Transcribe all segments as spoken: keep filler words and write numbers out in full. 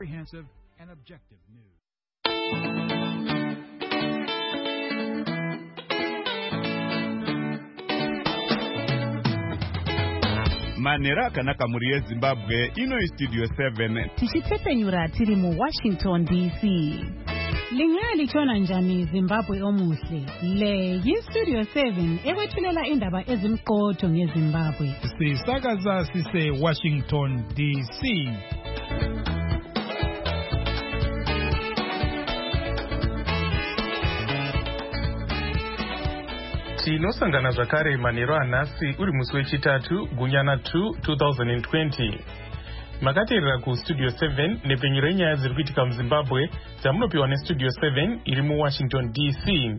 Comprehensive and objective news. Manera kana kamuri Zimbabwe ino studio seven tichitsepenyura tiri mu Washington D C. Lingali chona njani Zimbabwe omuhle. Le yi studio seven ekwethulela indaba ezimqotho ngeZimbabwe. Sisakaza sise Washington D C. Tinosangana zvakare manheru anhasi uri musi wechitatu gunyana two twenty twenty. Makateerera kustudio seven nepfenyuro yenyaya dziri kuitika muZimbabwe dzamunopiwa nestudio seven iri muWashington D C.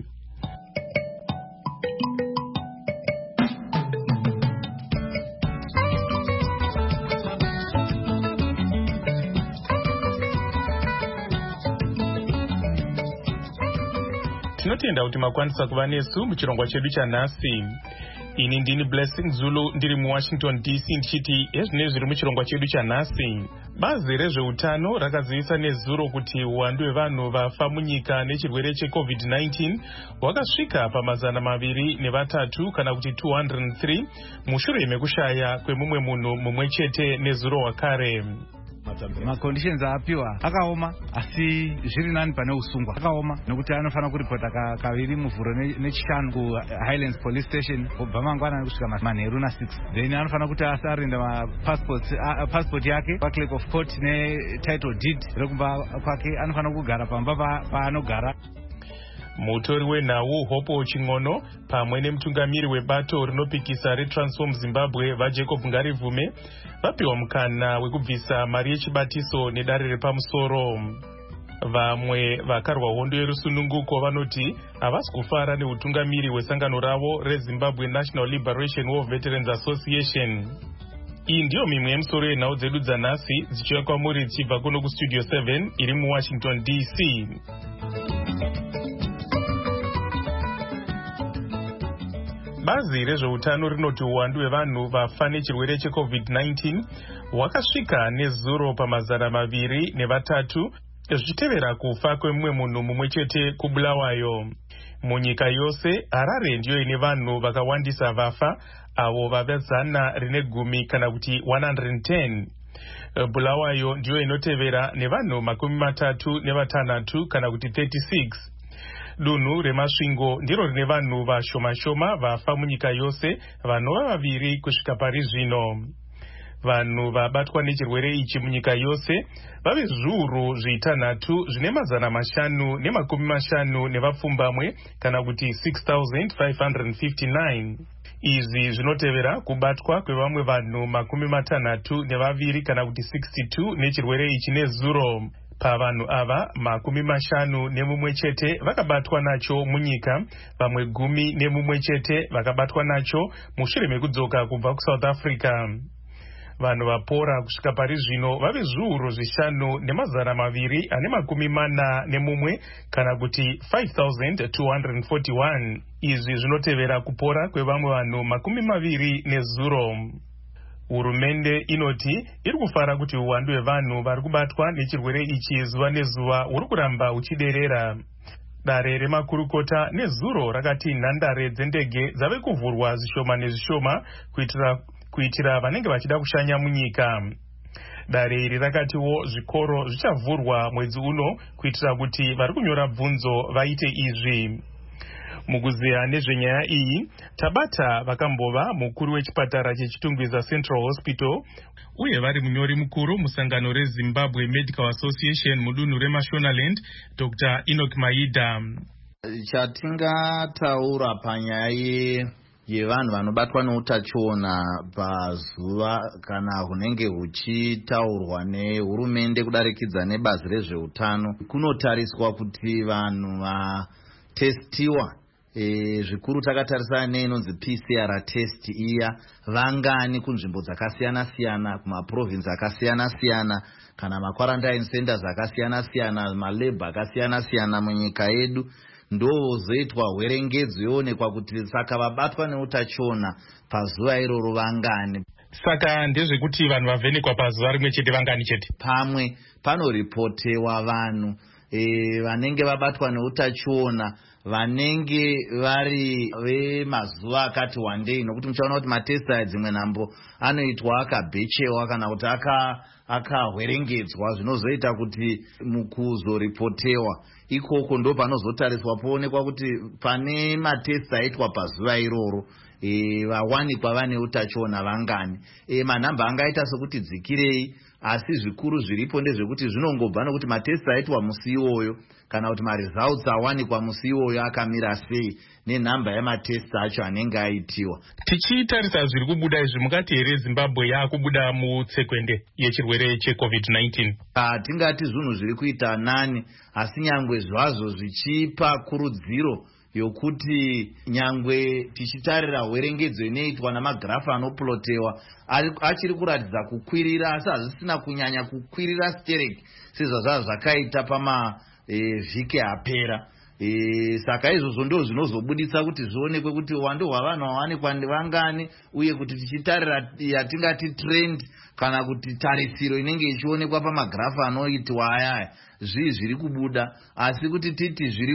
Tinotenda kuti makwanisa kuva nesu muchirongwa chedu chanhasi. Ini ndini Blessing Zulu ndiri muWashington D C ndichiti ezvinezvi zviri muchirongwa chedu chanhasi. Bazi rezveutano rakazivisa nezuro kuti uwandu hwevanhu vafa munyika nechirwere checovid nineteen hwakasvika pamazana maviri nevatatu kana kuti two hundred three mushure mekushaya kwemumwe munhu mumwe chete nezuro wakare. Ma conditions apiwa akaoma asi zviri nani pane usungwa akaoma nokuti anofana kuripota kaviri muvhuro nechishanu ku Highlands Police Station kubva mangwana kusvika manheru na six. Then anofana kuti asarenda ma passports uh, passport yake pa clerk of court ne title deed rekumba kwake anofana kugara pamba paanogara. Mutori wenhau Hopo Chingono pamwe nemutungamiri webato rinopikisa reTransform Zimbabwe vaJacob Ngarivume vapiwa mukana wekubvisa mari yechibatiso nedare repamusoro. Vamwe vakarwa hondo yerusununguko vanoti havasi kufara neutungamiri hwesangano ravo reZimbabwe National Liberation War Veterans Association. Iyi ndiyo mimwe yemusoro yenhau dzedu dzanhasi dzichiuya kwamuri dzichibva kuno kustudio seven iri muWashington D C. Bazi rezveutano rinoti uwandu hwevanhu vafa nechirwere checovid nineteen hwakasvika nezuro pamazana maviri nevatatu zvichitevera kufa kwemumwe munhu mumwe chete kuBulawayo. Munyika yose Harare ndiyo ine vanhu vakawandisa vafa avo vava zana rine gumi kana kuti one hundred ten. Bulawayo ndiyo inotevera nevanhu makumi matatu nevatanhatu kana kuti thirty-six. Dunhu remasvingo ndiro rine vanhu vashoma-shoma vafa munyika yose vanova vaviri kusvika pari zvino. Vanhu vabatwa nechirwere ichi munyika yose vave zviuru zvitanhatu zvine mazana mashanu nemakumi mashanu nevapfumbamwe kana kuti six thousand five hundred fifty-nine. Izvi zvinotevera kubatwa kwevamwe vanhu makumi matanhatu nevaviri kana kuti sixty-two nechirwere ichi nezuro. Pavanhu ava makumi mashanu nemumwe chete vakabatwa nacho munyika, vamwe gumi nemumwe chete vakabatwa nacho mushure mekudzoka kubva kuSouth Africa. Vanhu vapora kusvika pari zvino vave zviuru zvishanu nemazana maviri ane makumi mana nemumwe kana kuti five thousand two hundred forty-one. Izvi zvinotevera kupora kwevamwe vanhu makumi maviri nezuro. Hurumende inoti iri kufara kuti uwandu hwevanhu vari kubatwa nechirwere ichi zuva nezuva uri kuramba uchiderera. Dare remakurukota nezuro rakati nhandare dzendege dzave kuvhurwa zvishoma nezvishoma kuitira kuitira vanenge vachida kushanya munyika. Dare iri rakatiwo zvikoro zvichavhurwa mwedzi uno kuitira kuti vari kunyora bvunzo vaite izvi. Mukuziya nezvenyaya iyi tabata vakambova mukuru wechipatara chechitungwiza Central Hospital uye vari munyori mukuru musangano reZimbabwe Medical Association mudunhu reMashonaland Doctor Enoch Maida. Chatingataura panyaya yevanhu vanobatwa neutachiona pazuva kana hunenge huchitaurwa nehurumende kudarikidza nebazi rezveutano kunotariswa kuti vanhu vatestiwa E, zvikuru takatarisana neinonzi P C R test iya vangani kunzvimbo dzakasiyana siyana kumaprovinsi akasiyana siyana kana makwarantine centers akasiyana siyana malab akasiyana siyana munyika yedu ndozoitwa hwerengedzo yoonekwa kuti saka vabatwa neutachiona pazuva iroro vangani. Saka ndezvekuti vanhu vavhenekwa pazuva rimwe chete vangani chete? Pamwe panoripotewa vanhu e, vanenge vabatwa neutachiona vanenge vari vemazuva akati wandei, nokuti muchaona kuti matesta dzimwe nhambo anoitwa akabhechewa kana kuti akahwerengedzwa aka zvinozoita kuti mukuzoripotewa ikoko ndo panozotariswa poonekwa kuti pane matesta aitwa pazuva iroro e, vawanikwa vane utachiona vangani. E, manhamba angaita sekuti dzikirei, asi zvikuru zviripo ndezvekuti zvinongobva nokuti matesta aitwa musi iwoyo kana kuti maresults awanikwa musi iwoyo akamira sei nenhamba yematesta acho anenge aitiwa. Tichitarisa zviri kubuda izvi, mungati here Zimbabwe yakubuda mutsekwende yechirwere checovid nineteen? Hatingati zvinhu zviri kuita nani, asi nyangwe zvazvo zvichipa kurudziro yokuti nyangwe tichitarira hwerengedzo inoitwa namagirafu anoplotewa achiri kuratidza kukwirira, asi hazvisina kunyanya kukwirira stereki sezvazva zvakaita pamavhiki e, apera. E, saka izvozvo ndo zvinozobuditsa kuti zvionekwe kuti uwandu hwavanhu vawanikwa ndevangani, uye kuti tichitarira yatingati trend kana kuti tarisiro inenge ichionekwa pamagirafu anoitwa ayaya zvii zviri kubuda, asi kuti titi zviri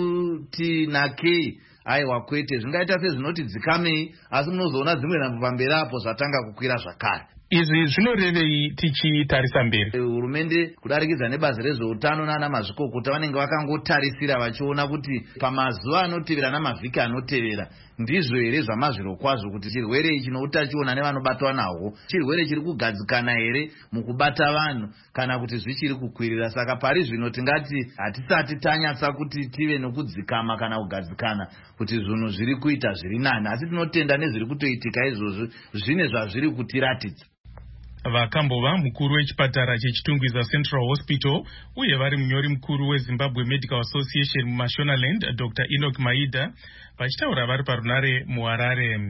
kuti nakei, aiwa kwete, zvingaita sezvinoti dzikamei, asi munozoona dzimwe nhambo pamberi apo zvatanga kukwira zvakare. Izvi zvinorevei tichitarisa mberi? Hurumende kudarikidza nebazi rezveutano nana mazvikokota vanenge vakangotarisira vachiona kuti pamazuva anotevera namavhiki anotevera ndizvo here zvamazviro kwazvo kuti chirwere ichi noutachiona nevanobatwa nahwo chirwere chiri kugadzikana here mukubata vanhu kana kuti zvichiri kukwirira. Saka pari zvino tingati hatisati tanyatsa kuti tive nokudzikama kana kugadzikana kuti zvinhu zviri kuita zviri nani, asi tinotenda nezviri kutoitika izvozvo zvine zvazviri kutiratidza. Vakambova mukuru wechipatara chechitungwiza Central Hospital uye vari munyori mukuru weZimbabwe Medical Association muMashonaland Doctor Enoch Maida vachitaura vari parunare muHarare.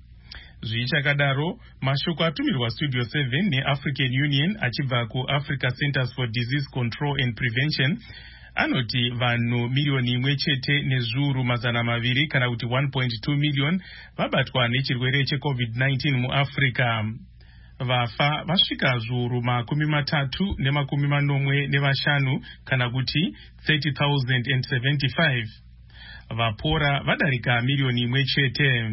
Zvichakadaro, mashoko atumirwa Studio seven neAfrican Union achibva kuAfrica Centers for Disease Control and Prevention anoti vanhu milioni imwe chete nezviuru mazana maviri kana kuti one point two million vabatwa nechirwere checovid nineteen muAfrica. Vafa vasvika zviuru makumi matatu nemakumi manomwe nevashanu kana kuti thirty thousand seventy-five. Vapora vadarika milioni imwe chete.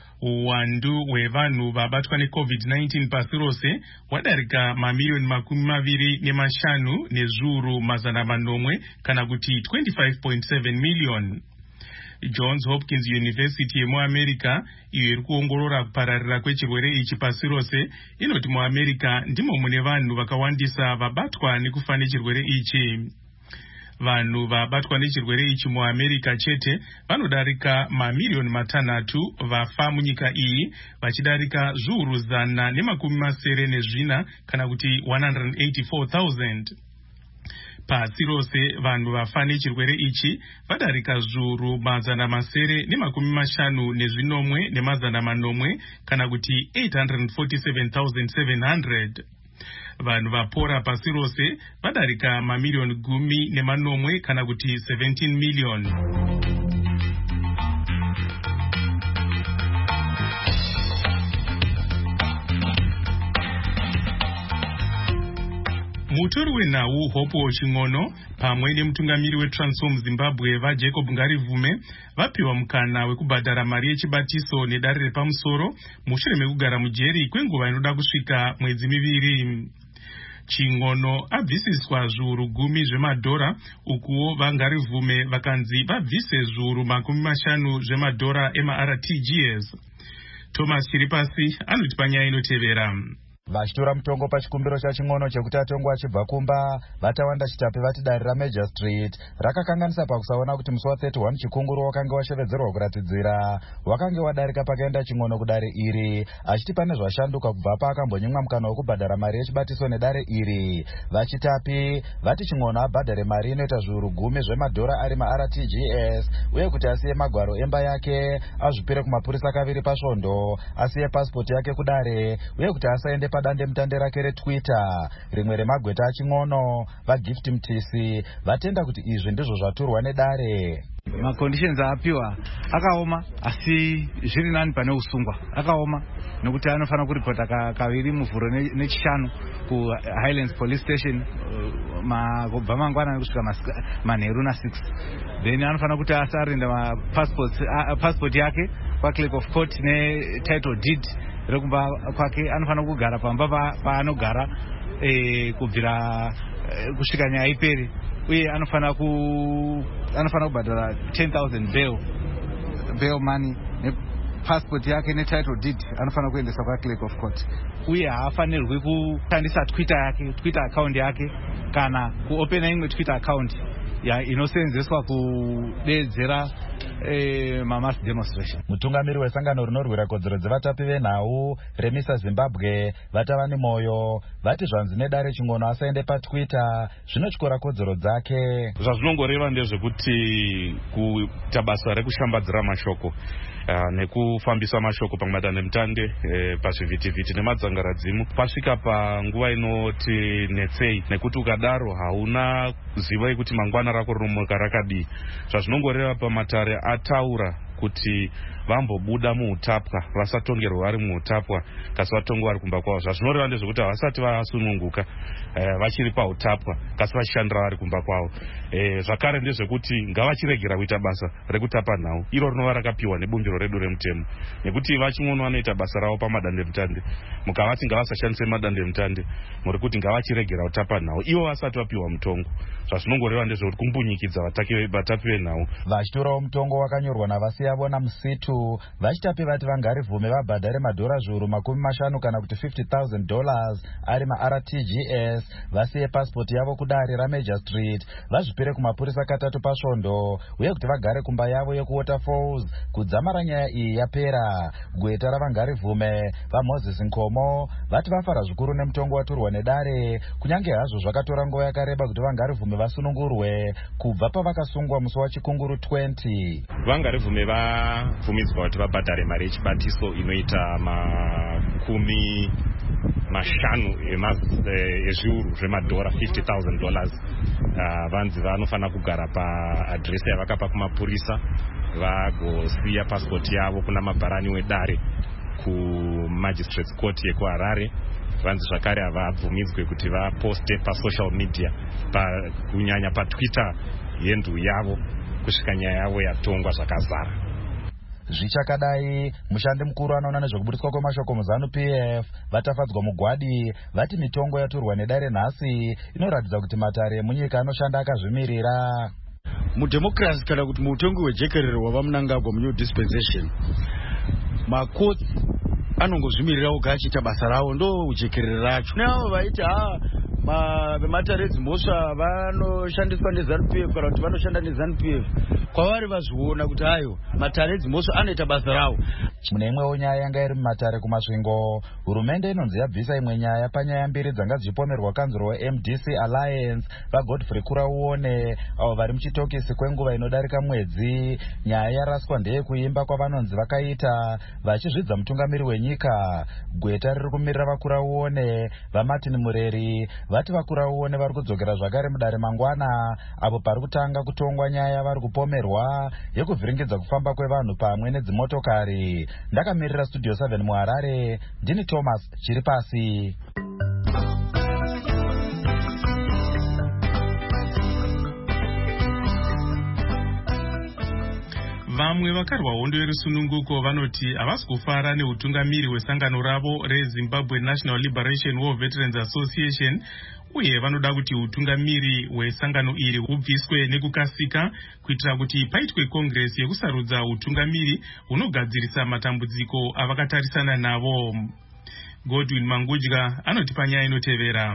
Uwandu hwevanhu vabatwa necovid nineteen pasi rose wadarika mamilioni makumi maviri nemashanu nezviuru mazana manomwe kana kuti twenty-five point seven million. Johns Hopkins University yemuAmerica iyo iri kuongorora kupararira kwechirwere ichi pasi rose inoti muAmerica ndimo mune vanhu vakawandisa vabatwa nekufa nechirwere ichi. Vanhu vabatwa nechirwere ichi muAmerica chete vanodarika mamilioni matanhatu, vafa munyika iyi vachidarika zviuru zana nemakumi masere nezvina kana kuti one hundred eighty-four thousand. Pasi rose vanhu vafa nechirwere ichi vadarika zviuru mazana masere nemakumi mashanu nezvinomwe nemazana manomwe kana kuti eight hundred forty-seven thousand seven hundred. Vanhu vapora pasi rose vadarika mamilioni gumi nemanomwe kana kuti seventeen million. Mutori wenhau Hopo Ching'ono pamwe nemutungamiri weTransform Zimbabwe vaJacob Ngarivume vapiwa mukana wekubhadhara mari yechibatiso nedare repamusoro mushure mekugara mujeri kwenguva inoda kusvika mwedzi miviri. Ching'ono abvisiswa zviuru gumi zvemadhora ukuwo vaNgarivume vakanzi vabvise zviuru makumi mashanu zvemadhora emaR T G S. Thomas Chiripasi anoti panyaya inotevera. Vachitora mutongo pachikumbiro chaChing'ono chekuti atongwa achibva kumba, vatawanda chitape vati dare raMajor Street rakakanganisa pakusaona kuti musi wa31 chikunguru wakanga washevedzerwa kuratidzira wakanga wadarika pakaenda Ching'ono kudare iri, achiti pane zvashanduka kubva paakambonyimwa mukana wekubhadhara mari yechibatiso nedare iri. Vachitapi vati Ching'ono abhadhare mari inoita zviuru gumi zvemadhora ari maR T G S uye kuti asiye magwaro emba yake azvipire kumapurisa kaviri pasvondo, asiye pasipoti yake kudare uye kuti asaende padande mutande rake reTwitter. Rimwe remagweta aching'ono vaGift Mtisi vatenda kuti izvi ndizvo zvaturwa nedare. Maconditions apiwa akaoma asi zviri nani pane usungwa. Akaoma nokuti anofana kuripota kaviri muvhuro nechishanu ku Highlands Police Station magobva mangwana kusvika manheru na six. Then anofana kuti asarinda ma passports uh, passport yake kwa clerk of court ne title deed rekumba kwake. Anofana kugara pamba paanogara pa eh, kubvira eh, kusvika nyaya iperi. Uye anofana ku anofana kubhadhara ten thousand bail bail money ne passport yake ne title deed anofana kuendesa kwa clerk of court. Uye haafanirwi kushandisa Twitter yake Twitter account yake kana kuopena imwe Twitter account ya inosenzeswa kudedzera eh, mass demonstration. Mutungamiri wesangano rinorwira kodzero dzevatapi venhau Remisa Zimbabwe vatavani moyo vati zvanzi nedare ching'ono asaende paTwitter zvinotyora kodzero dzake. Zvazvinongoreva ndezvekuti kuita basa rekushambadzira mashoko uh, nekufambisa mashoko pamadande mutande uh, pazvivhitivhiti nemadzangaradzimu pasvika panguva inoti netsei, nekuti ukadaro hauna zivo yekuti mangwana rako rinomuka rakadii. Zvazvinongoreva pamatare ataura kuti vambobuda muutapwa vasatongerwa vari muutapwa kasi vatongwa vari kumba kwavo. Zvazvinoreva ndezvekuti havasati vasununguka eh, vachiri pautapwa kasi vachishandira vari kumba kwavo. Eh, zvakare ndezvekuti ngavachiregera kuita basa rekutapa nhau iro rinova rakapiwa nebumbiro redu remutemo, nekuti vaching'ono vanoita basa ravo pamadande mutande. Mukavati ngavasashandise madande mutande muri kuti ngavachiregera kutapa nhau ivo vasati vapiwa mutongo. Zvazvinongoreva ndezvekuti kumbunyikidza vatapi venhau. Vachitorawo mutongo wakanyorwa navasiyavona Musitu vachitapi vati vangarivume vabhadhare madhora zviuru makumi mashanu kana kuti fifty thousand dollars ari ma-R T G S vasiye passport yavo kudare raMajor Street vazvipire kumapurisa katatu pasvondo uye kuti vagare kumba yavo yekuWaterfalls. Kudzamara nyaya iyi yapera gweta ravangarivume vaMoses Nkomo vati vafara zvikuru nemutongo waturwa nedare kunyange hazvo zvakatora nguva yakareba kuti vangarivume vasunungurwe kubva pavakasungwa musi wachikunguru twenty. Vangarivume vabvumidzwa kuti vabhadhare mari yechibatiso inoita makumi mashanu ezviuru zvemadhora fifty thousand dollars. Uh, vanzi vanofana kugara paadresi yavakapa kumapurisa vagosiya passport yavo kuna mabharani wedare kuMagistrates Court yekuHarare. Vanzi zvakare havabvumidzwe kuti vaposte pasocial media pa, kunyanya paTwitter yendu yavo kusvika nyaya yavo yatongwa zvakazara. Zvichakadai mushandi mukuru anoona nezvekubudiswa kwemashoko muZanu P F vatafadzwa mugwadi vati mitongo yaturwa nedare nhasi inoratidza kuti matare munyika anoshanda akazvimirira. Mudemocracy kana kuti mutongo wejekerere wava Mnangagwa muNew Dispensation makoti anongozvimirira oga achiita basa ravo ndo ujekerere racho. Neavo vaiti ha vematare dzimhosva vanoshandiswa neZanu P F kana kuti vanoshanda neZanu P F kwavari vazviona kuti hayo matare dzimhosva anoita basa ravo. Mune imwewo nyaya yanga iri mumatare kumasvingo hurumende inonzi yabvisa imwe nyaya panyaya mbiri dzanga dzichipomerwa kanzuro weM D C Alliance vaGodfrey Kurauone avo vari muchitokisi kwenguva inodarika mwedzi. Nyaya yaraswa ndeyekuimba kwavanonzi vakaita vachizvidza mutungamiri wenyika. Gweta riri kumirira vaKurauone vaMartin Mureri vati vaKurauone vari kudzokera zvakare mudare mangwana apo pari kutanga kutongwa nyaya vari kupomerwa yekuvhiringidza kufamba kwevanhu pamwe nedzimotokari. Ndakamirira Studio seven muHarare ndini Thomas Chiripasi. Vamwe vakarwa hondo yerusununguko vanoti havasi kufara neutungamiri hwesangano ravo reZimbabwe National Liberation War Veterans Association uye vanoda kuti utungamiri hwesangano iri hubviswe nekukasika kuitira kuti paitwe kongresi yekusarudza utungamiri hunogadzirisa matambudziko avakatarisana navo. Godwin Mangudya anoti panyaya inotevera.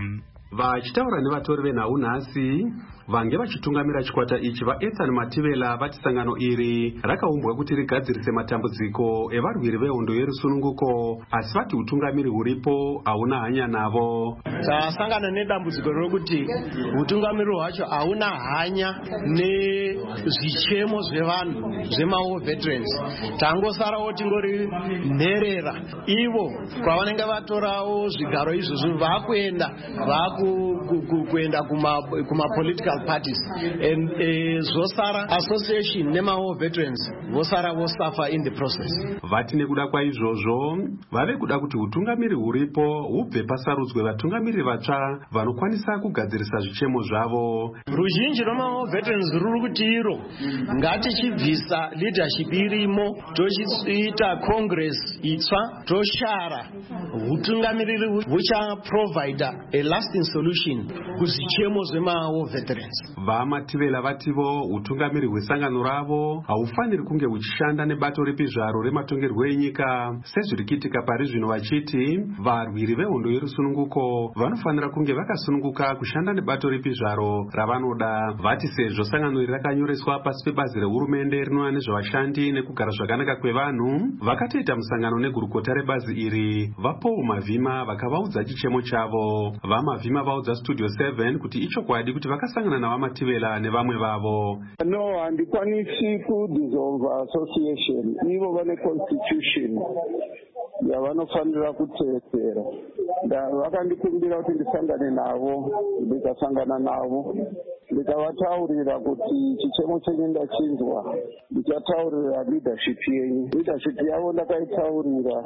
Vachitaura nevatori venhau nhasi vange vachitungamira chikwata ichi vaEthan Mativela vati sangano iri rakaumbwa kuti rigadzirise matambudziko evarwiri vehondo yerusununguko, asi vati utungamiri huripo hauna hanya navo. Tasangana nedambudziko rokuti utungamiri hwacho hauna hanya nezvichemo zvevanhu zvemao veterans. Tangosarawo tingori nherera ivo kwavanenge vatorawo zvigaro izvozvo vakuenda vakuenda kuma political parties and uh, Zosara Association Nemao Veterans Vosara Vosafa in the process. Vati nekuda kwaizvozvo vave kuda kuti utungamiri huripo hubve pasarudzwe vatungamiri vatsva vanokwanisa kugadzirisa zvichemo zvavo. Ruzhinji rwemao veterans ruri kuti iro ngatichibvisa leadership irimo tochiita congress itsva toshara utungamiriri hucha provider a lasting solution kuzvichemo zvemao veterans. VaMativela vativo utungamiri hwesangano ravo haufaniri kunge huchishanda nebato ripi zvaro rematongerwo enyika sezviri kuitika pari zvino, vachiti varwiri vehondo yerusununguko vanofanira kunge vakasununguka kushanda nebato ripi zvaro ravanoda. Vati sezvo sangano iri rakanyoreswa pasi pebazi rehurumende rinoona nezvavashandi nekugara zvakanaka kwevanhu, vakatoita musangano negurukota rebazi iri vaPaul Mavhima vakavaudza chichemo chavo. VaMavhima vaudza Studio seven kuti ichokwadi kuti vakasangana navaMativela nevamwe vavo. No, handikwanisi kudissolve association. Ivo vane constitution yavanofanira kuteedzera. Vakandikumbira kuti ndisangane navo, ndikasangana navo ndikavataurira kuti chichemo chenyu ndachinzwa, ndichataurira leadership yenyu. Leadership yavo ndakaitaurira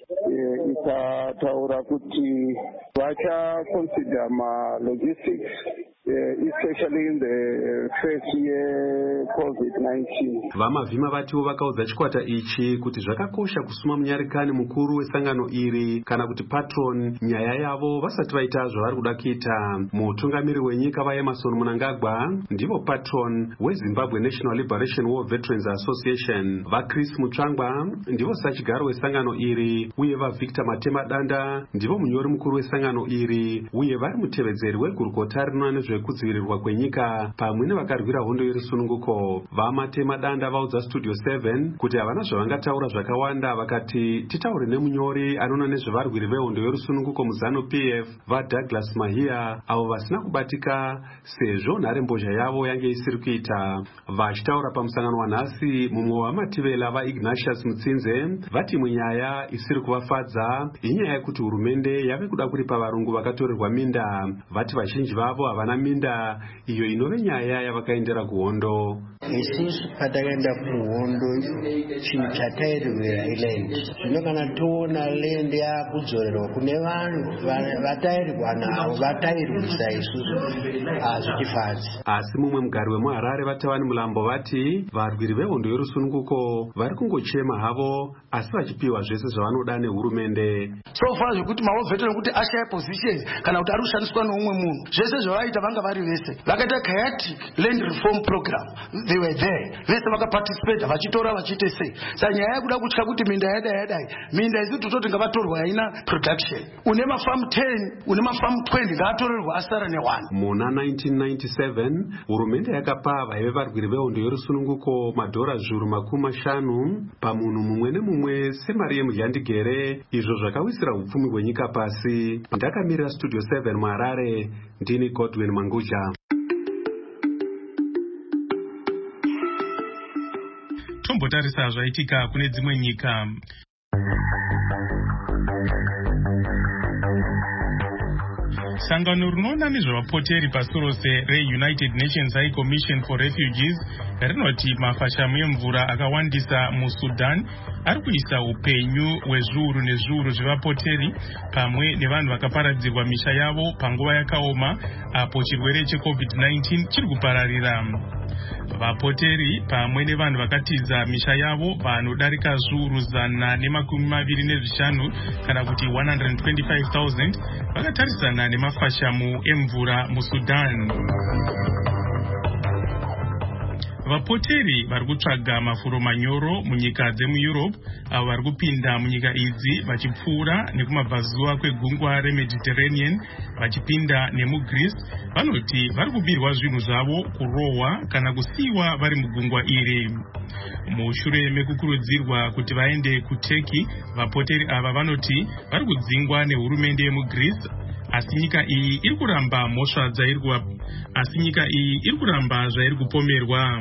ikataura kuti vacha consider ma logistics Uh, especially in the first year COVID nineteen. VaMavhima vatiwo vakaudza chikwata ichi kuti zvakakosha kusuma munyarikani mukuru wesangano iri kana kuti patron nyaya yavo vasati vaita zvavari kuda kuita. Mutungamiri wenyika vaEmmerson Mnangagwa ndivo patron weZimbabwe National Liberation War Veterans Association. VaChris Mutsvangwa ndivo sachigaro wesangano iri, uye vaVictor Matema Danda ndivo munyori mukuru wesangano iri, uye vari mutevedzeri wegurukota rinoona kudzivirirwa kwenyika pamwe nevakarwira hondo yerusununguko. VaMatema Danda vaudza Studio seven kuti havana zvavangataura zvakawanda, vakati titaure nemunyori anoona nezvevarwiri vehondo yerusununguko muZanu P F vaDouglas Mahia avo vasina kubatika sezvo nharembozha yavo yange isiri kuita. Vachitaura pamusangano wanhasi, mumwe wavaMativela vaIgnatius Mutsinze vati imwe nyaya isiri kuvafadza inyaya yekuti hurumende yave kuda kuripa varungu vakatorerwa minda. Vati vazhinji vavo havana minda, iyo inove nyaya yavakaendera kuhondo. Isusu patakaenda kuhondo chinhu chatairirwa iland. Zvino kana toona land yakudzorerwa kune vanhu vatairirwa navo vatairirwisa isusu hazvitifadzi. Asi mumwe mugari wemuHarare vaTavani Mulambo vati varwiri vehondo yerusununguko vari kungochema havo asi vachipiwa zvese zvavanoda nehurumende. So far zvekuti maoveterani kuti ashaya positions kana kuti ari kushandiswa neumwe munhu, zvese zvavaita vanga vari vese vakaita chaotic land reform program, they were there vese vakaparticipate vachitora vachiite sei. Saka nyaya yekuda kutya kuti minda yadai yadai, minda isi tototi ngavatorwa haina production. Une mafamu ten une mafamu twenty ngaatorerwa asara ne-one. Muna nineteen ninety-seven hurumende yakapa vaive varwiri vehondo yerusununguko madhora zviuru makumi mashanu pamunhu mumwe nemumwe semari yemudyandigere, izvo zvakawisira upfumi hwenyika pasi. Ndakamirira Studio seven muHarare, ndini Godwin Manguja. Tombotarisa zvaitika kune dzimwe nyika. Sangano rinoona nezvevapoteri pasi rose reUnited Nations High Commission for Refugees rinoti mafashamu emvura akawandisa muSudan ari kuisa upenyu hwezviuru nezviuru zvevapoteri pamwe nevanhu vakaparadzirwa misha yavo panguva yakaoma apo chirwere cheCovid nineteen chiri kupararira. Vapoteri pamwe nevanhu vakatiza misha yavo vanodarika zviuru zana nemakumi maviri nezvishanu kana kuti one hundred twenty-five thousand vakatarisana nemafashamu emvura muSudan. vapoteri vari kutsvaga mafuro manyoro munyika dzemueurope avo vari kupinda munyika idzi vachipfuura nekumabvazuva kwegungwa remediterranean vachipinda nemugreece vanoti vari kubirwa zvinhu zvavo kurohwa kana kusiyiwa vari mugungwa iri. Mushure mekukurudzirwa kuti vaende kuturkey, vapoteri ava vanoti vari kudzingwa nehurumende yemugreece asi nyika iyi iri kuramba mhosva dzairi asi nyika iyi iri kuramba zvairi kupomerwa.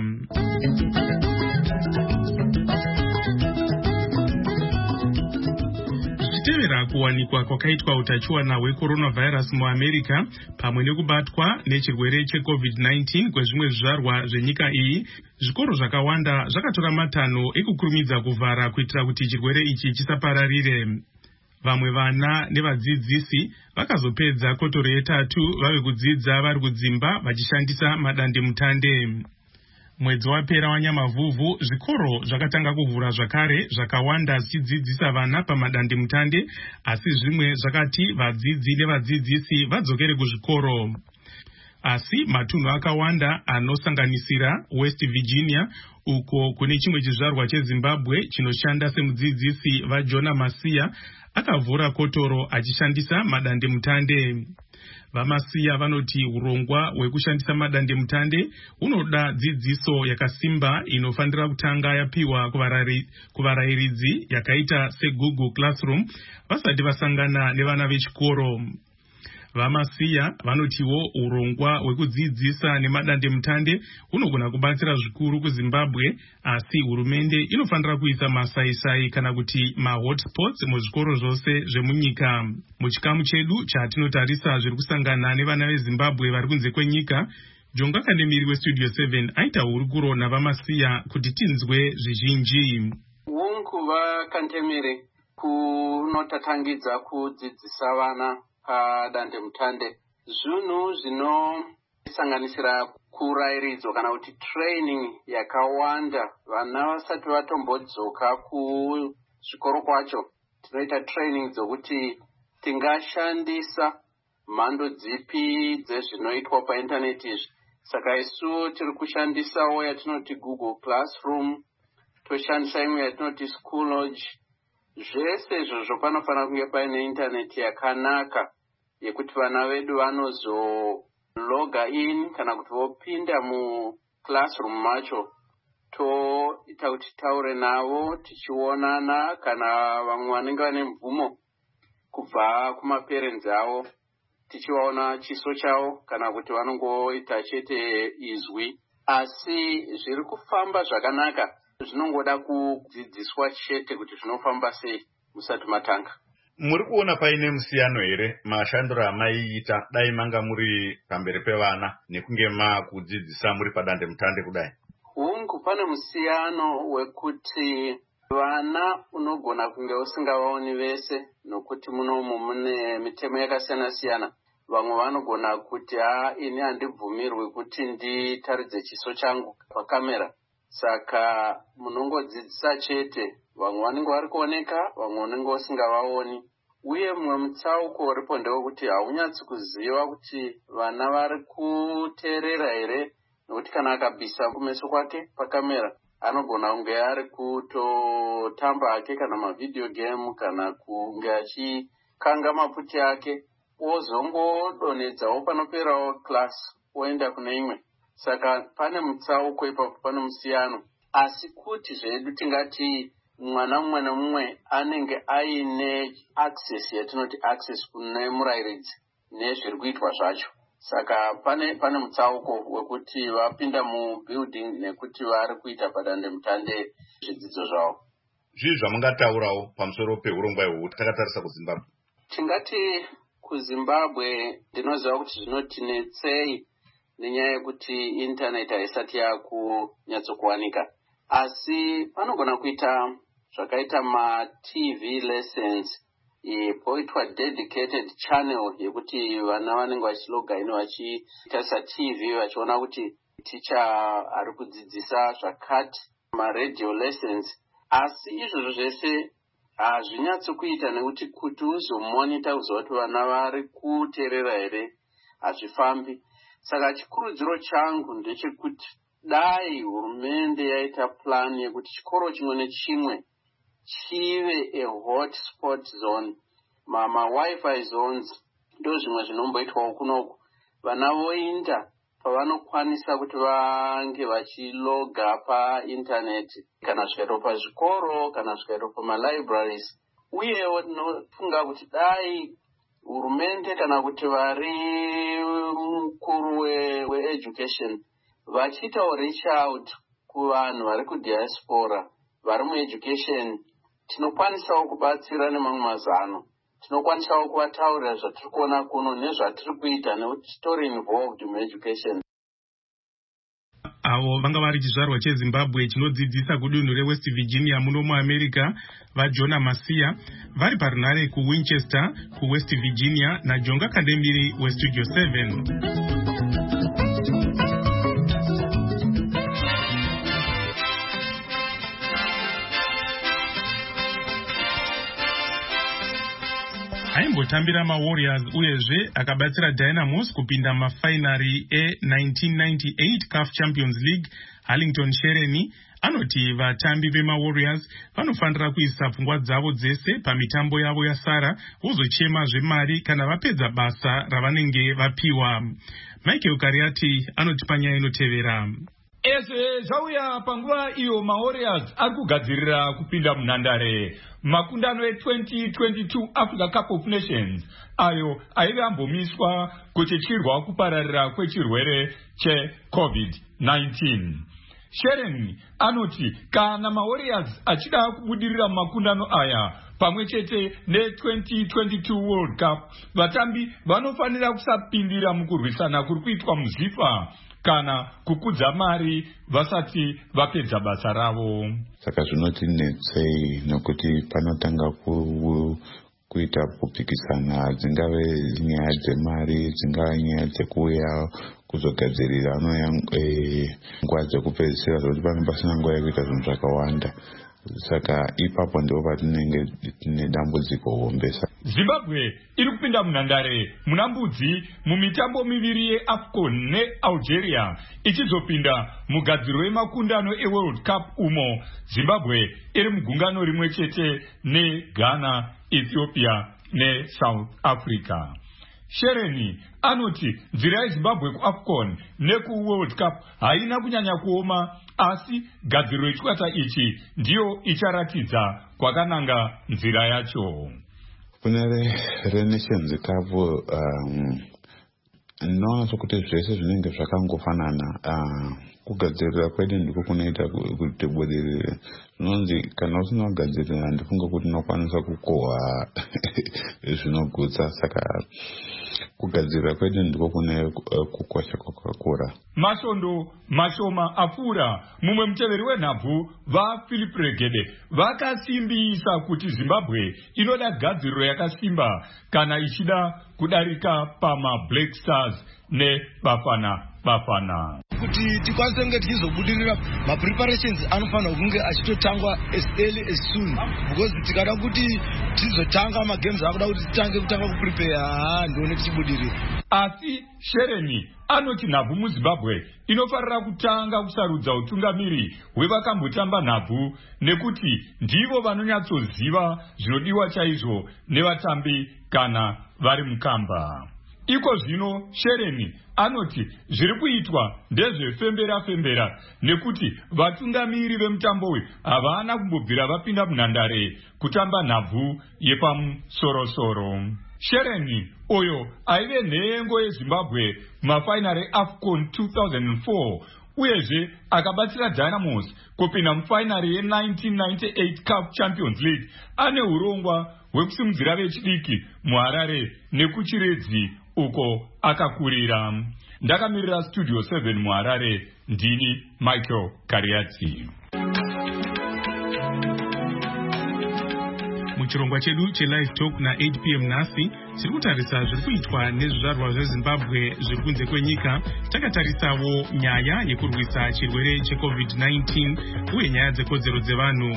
Zvichitevera kuwanikwa kwakaitwa utachiwana hwecoronavirus muAmerica pamwe nekubatwa nechirwere checovid nineteen kwezvimwe zvizvarwa zvenyika iyi, zvikoro zvakawanda zvakatora matanho ekukurumidza kuvhara kuitira kuti chirwere ichi chisapararire. Vamwe vana nevadzidzisi vakazopedza kotoro yetatu vave kudzidza vari kudzimba vachishandisa madandemutande. Mwedzi wapera wanyamavhuvhu, zvikoro zvakatanga kuvhura zvakare, zvakawanda zvichidzidzisa vana pamadandemutande, asi zvimwe zvakati vadzidzi nevadzidzisi vadzokere kuzvikoro. Asi matunhu akawanda anosanganisira West Virginia, uko kune chimwe chizvarwa cheZimbabwe chinoshanda semudzidzisi vaJona Masiya, akavhura kotoro achishandisa madandemutande. Vamasiya vanoti urongwa hwekushandisa madandemutande unoda dzidziso yakasimba inofanira kutanga yapiwa kuvarayiridzi yakaita seGoogle Classroom vasati vasangana nevana vechikoro. Vamasiya vanotiwo urongwa hwekudzidzisa nemadandemutande unogona kubatsira zvikuru kuZimbabwe, asi hurumende inofanira kuisa masaisai kana kuti mahotspots muzvikoro zvose zvemunyika. Muchikamu chedu chatinotarisa zviri kusangana nevana veZimbabwe vari kunze kwenyika, Jonga Kandemiri weStudio seven aita hurukuro naVamasiya kuti tinzwe zvizhinji. Wunguva Kandemiri kunotatangidza kudzidzisa vana padandemutande zvinhu zvinosanganisira kurayiridzwa kana kuti training yakawanda vana vasati vatombodzoka kuzvikoro kwacho. Tinoita training dzokuti tingashandisa mhando dzipi dzezvinoitwa paintaneti izvi. Saka isu tiri kushandisawo yatinoti Google Classroom, toshandisa imwe yatinoti Schoology. Zvese izvozvo panofanira kunge paine intaneti yakanaka yekuti vana vedu vanozologa in kana kuti vopinda muclassroom macho, toita kuti taure navo tichionana, kana vamwe vanenge vane mvumo kubva kumaparents avo tichivaona chiso chavo, kana kuti vanongoita chete izwi. Asi zviri kufamba zvakanaka, zvinongoda kudzidziswa chete kuti zvinofamba sei musati matanga. Muri kuona paine musiyano here mashandiro amaiita dai manga muri pamberi pevana nekunge makudzidzisa muri padandemutande kudai? Hungu pane musiyano wekuti vana unogona kunge usingavaoni vese, nokuti munomu mune mitemo yakasiyana siyana. Vamwe vanogona kuti ha ini handibvumirwi kuti nditaridze chiso changu pakamera, saka munongodzidzisa chete. Vamwe vanenge vari kuoneka, vamwe vanenge usingavaoni. Uye mumwe mutsauko uripo ndewekuti haunyatsi kuziva kuti vana vari kuteerera here, nokuti kana akabvisa kumeso kwake pakamera anogona kunge ari kutotamba hake kana mavideo game, kana kunge achikanga maputi ake ozongodonedzawo panoperawo class oenda kune imwe. Saka pane mutsauko ipapo, pane musiyano. Asi kuti zvedu tingati mwana mumwe nemumwe anenge aine access yatinoti access kune murayiridzi nezviri kuitwa zvacho. Saka pane pane mutsauko wekuti vapinda mubuilding nekuti vari kuita padandemutande zvidzidzo zvavo. Zvii zvamungataurawo pamusoro peurongwa ihwohwo takatarisa kuZimbabwe? Tingati kuZimbabwe ndinoziva kuti zvinotinetsei nenyaya yekuti internet haisati yakunyatsokuwanika, asi panogona kuita zvakaita ma-T V lessons, poitwa dedicated channel yekuti vana vanenge vachiloga ino vachitarisa T V vachiona kuti ticha ari kudzidzisa zvakati, ma-radio lessons. Asi izvozvo zvese hazvinyatsokuita nekuti kuti uzomonita uziva kuti vana vari kuteerera here hazvifambi. Saka chikurudziro changu ndechekuti dai hurumende yaita plan yekuti chikoro chimwe nechimwe chive a hotspot zone, mama wifi zones, ndo zvimwe zvinomboitwawo kunoku. Vana voinda pavanokwanisa kuti vange vachiloga painternet, kana zvikaitwa pazvikoro kana zvikaitwa pamalibraries. Uyewo tinofunga kuti dai hurumende kana kuti vari mukuru weeducation vachiitawo reach out kuvanhu vari kudiaspora vari mueducation, tinokwanisawo kubatsira nemamwe mazano. Tinokwanisawo kuvataurira zvatiri kuona kuno nezvatiri kuita nekuti titori involved mueducation. Avo vanga vari chizvarwa cheZimbabwe chinodzidzisa kudunhu reWest Virginia muno muAmerica, vaJona Masia, vari parunhare kuWinchester kuWest Virginia naJonga Kandemiri weStudio seven. Aimbotambira maWarriors uyezve akabatsira Dynamos kupinda mafainari e-nineteen ninety-eight C A F Champions League. Harlington Shereni anoti vatambi vemaWarriors vanofanira kuisa pfungwa dzavo dzese pamitambo yavo yasara, vozochema zvemari kana vapedza basa ravanenge vapiwa. Michael Kariati anoti panyaya inotevera. Ese zvauya panguva iyo maWarriors ari kugadzirira kupinda munhandare makundano e-twenty twenty-two Africa Cup of Nations, ayo aive ambomiswa kuchichirwa kupararira kwechirwere cheCovid nineteen. Sharon anoti kana maWarriors achida kubudirira makundano aya pamwe chete ne-twenty twenty-two World Cup, vatambi vanofanira kusapindira mukurwisana kuri kuitwa muZifa kana kukudza mari vasati vapedza basa ravo. Saka zvinotinetsei nokuti panotanga ku kuita kupikisana, dzingave nyaya dzemari, dzingave nyaya dzekuuya kuzogadzirira anoya nguva dzekupedzisira, zvokuti pane pasina nguva yekuita zvinhu zvakawanda. Saka ipapo ndipo patinenge tine dambudziko hombesa. Zimbabwe iri kupinda munhandare muna mbudzi mumitambo miviri yeAFCON neAlgeria, ichizopinda mugadziro yemakundano eWorld Cup umo Zimbabwe iri mugungano rimwe chete neGhana, Ethiopia neSouth Africa. Shereni anoti nzira yeZimbabwe kuAFCON nekuWorld Cup haina kunyanya kuoma, asi gadziro yechikwata ichi ndiyo icharatidza kwakananga nzira yacho. Kune reNations Cup um, noona sokuti zvese zvinenge zvakangofanana. Uh, kugadzirira kwedu ndiko kunoita kuti budirire. Zvinonzi kana usina kugadzirira ndifunga kuti unokwanisa kukohwa zvinogutsa. Saka kugadzirira kwedu ndiko kune kukosha kwakakura. Mashondo mashoma apfuura, mumwe muteveri wenhabvu vaPhilip Regede vakasimbisa kuti Zimbabwe inoda gadziriro yakasimba kana ichida kudarika pama Black Stars neBafana Bafana. Kuti tikwanise kunge tichizobudirira, mapreparations anofanira kunge achitotangwa as early as soon, because tikada kuti tizotanga magames akuda kuti titange kutanga kuprepare, haa ndione tichibudirira. Asi Shereni anoti nhabvu muZimbabwe inofarira kutanga kusarudza utungamiri hwevakambotamba nhabvu, nekuti ndivo vanonyatsoziva zvinodiwa chaizvo nevatambi kana vari mukamba. Iko zvino Shereni anoti zviri kuitwa ndezvefembera fembera, nekuti vatungamiri vemutambo uyu havana kumbobvira vapinda munhandare kutamba nhabvu yepamusorosoro. Shereni oyo aive nhengo yeZimbabwe mafainari eAFCON two thousand four uyezve akabatsira Dynamos kupinda mufainari ye-nineteen ninety-eight C A F Champions League, ane urongwa hwekusimudzira vechidiki muHarare nekuchiredzi uko akakurira. Ndakamirira Studio seven muHarare, ndini Michael Kariati. Muchirongwa chedu cheLive Talk na eight p m nhasi tiri kutarisa zviri kuitwa nezvizvarwa zveZimbabwe zviri kunze kwenyika. Takatarisawo nyaya yekurwisa chirwere cheCovid nineteen uye nyaya dzekodzero dzevanhu.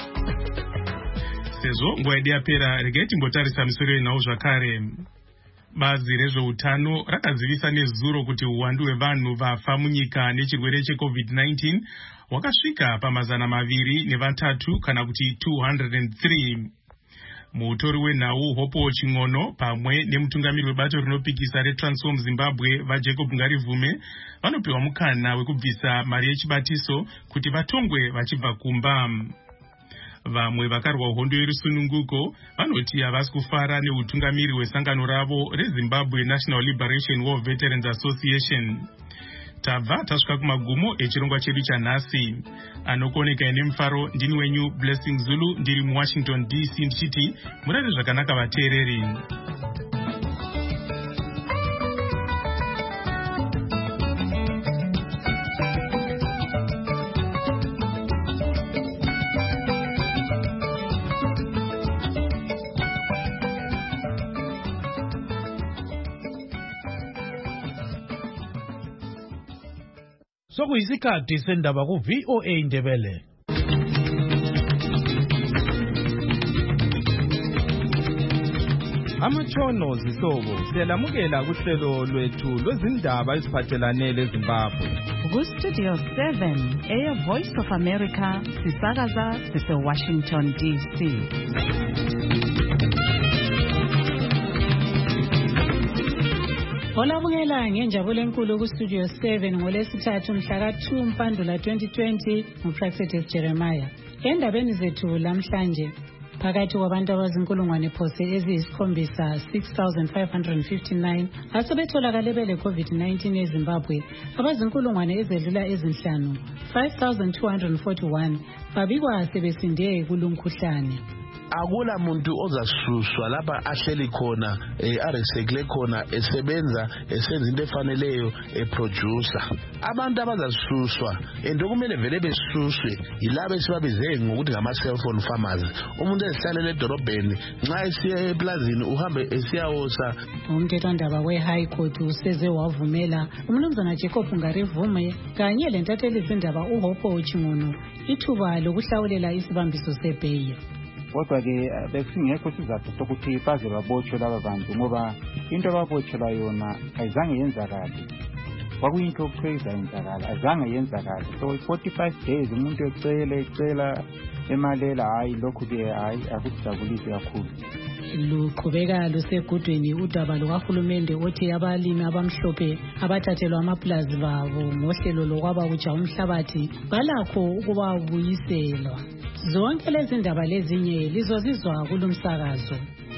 Sezvo nguva yedu yapera, regai timbotarisa misoro yenhau zvakare. Bazi rezveutano rakazivisa nezuro kuti uwandu hwevanhu vafa munyika nechirwere checovid nineteen wakasvika pamazana maviri nevatatu kana kuti two hundred three. Mutori wenhau Hopo Ching'ono pamwe nemutungamiri webato rinopikisa reTransform Zimbabwe vaJacob Ngarivume vanopiwa mukana wekubvisa mari yechibatiso kuti vatongwe vachibva kumba. Vamwe vakarwa hondo yerusununguko vanoti havasi kufara neutungamiri hwesangano ravo reZimbabwe National Liberation War Veterans Association. Tabva tasvika kumagumo echirongwa chedu chanhasi. Anokoneka nemufaro ndini wenyu Blessing Zulu ndiri muWashington D C ndichiti murare zvakanaka vateereri. Sokuyisikhathi sendaba ku V O A Ndebele. Amatshono zihlobo siyalamukela kuhlelo lwethu lwezindaba eziphathelane leZimbabwe. Ku Studio seven, Air Voice of America, sisakaza sise Washington D C. Olabungela ngenjabulo enkulu ku Studio seven ngolesithathu mhla ka two Mpandula twenty twenty nguProfessor Jeremiah. Endabeni zethu lamhlanje phakathi kwabantu abazinkulungwane phose eziyisikhombisa six thousand five hundred fifty-nine asebetholakale bele COVID nineteen eZimbabwe, abazinkulungwane ezedlula ezinhlanu five thousand two hundred forty-one babikwa sebesinde kulumkhuhlane. Akula muntu ozasuswa lapha ahleli khona aresekle khona esebenza esenza into efaneleyo eproducer. Abantu abazasuswa endokumele vele besuswe yilabo esibabize ngokuthi ngama cell phone farmers. Umuntu esihlalela edorobheni nxa esiya eplazini uhambe esiyawosa. Umthethwandaba we-High Court useze wavumela umnumzana Jacob Ngarivume kanye lentatheli izindaba uHopo Ching'ono ithuba lokuhlawulela isibambiso sebheyi. Kodwa ke besingekho sizathu sokuthi baze babotshwe laba bantu ngoba into ababotshelwa yona ayizange yenzakale. Kwakuyinto okucela yenzakala azange yenzakale. So forty-five days umuntu ecela ecela emalela hayi lokhu ke hayi akujabulisi kakhulu. Luqhubeka lusegudweni udaba lukahulumende othi abalimi abamhlophe abathathelwa amaplazi babo ngohlelo lokwaba kuja umhlabathi balakho ukubabuyiselwa. Zonke lezi ndaba lezinye lizozizwa kulumsakazo.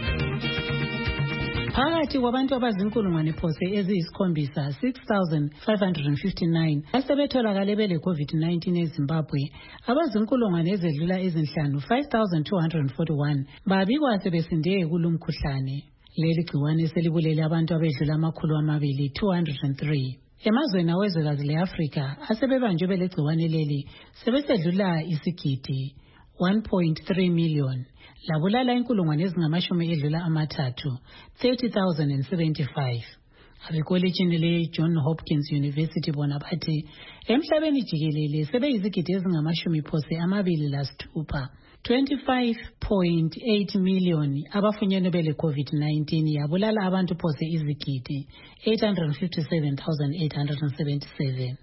Phakathi kwabantu abazinkulungwane phose eziyisikhombisa six thousand five hundred fifty-nine asebetholakale bele COVID nineteen eZimbabwe, abazinkulungwane ezedlula ezinhlanu five thousand two hundred forty-one babikwa sebesinde kulumkhuhlane. Leli gciwane selibulele abantu abedlula amakhulu amabili two hundred three. Emazweni awezwekazi leAfrika asebebanjwe bele gciwane leli sebesedlula isigidi one point three million. Labulala inkulungwane ezingamashumi edlula amathathu thirty thousand seventy-five. Abekolejini le John Hopkins University bona bathi emhlabeni jikelele sebeyizigidi ezingamashumi phose amabili lasithupha twenty-five point eight million abafunyenwe bele COVID nineteen yabulala abantu phose izigidi eight hundred fifty-seven thousand eight hundred seventy-seven.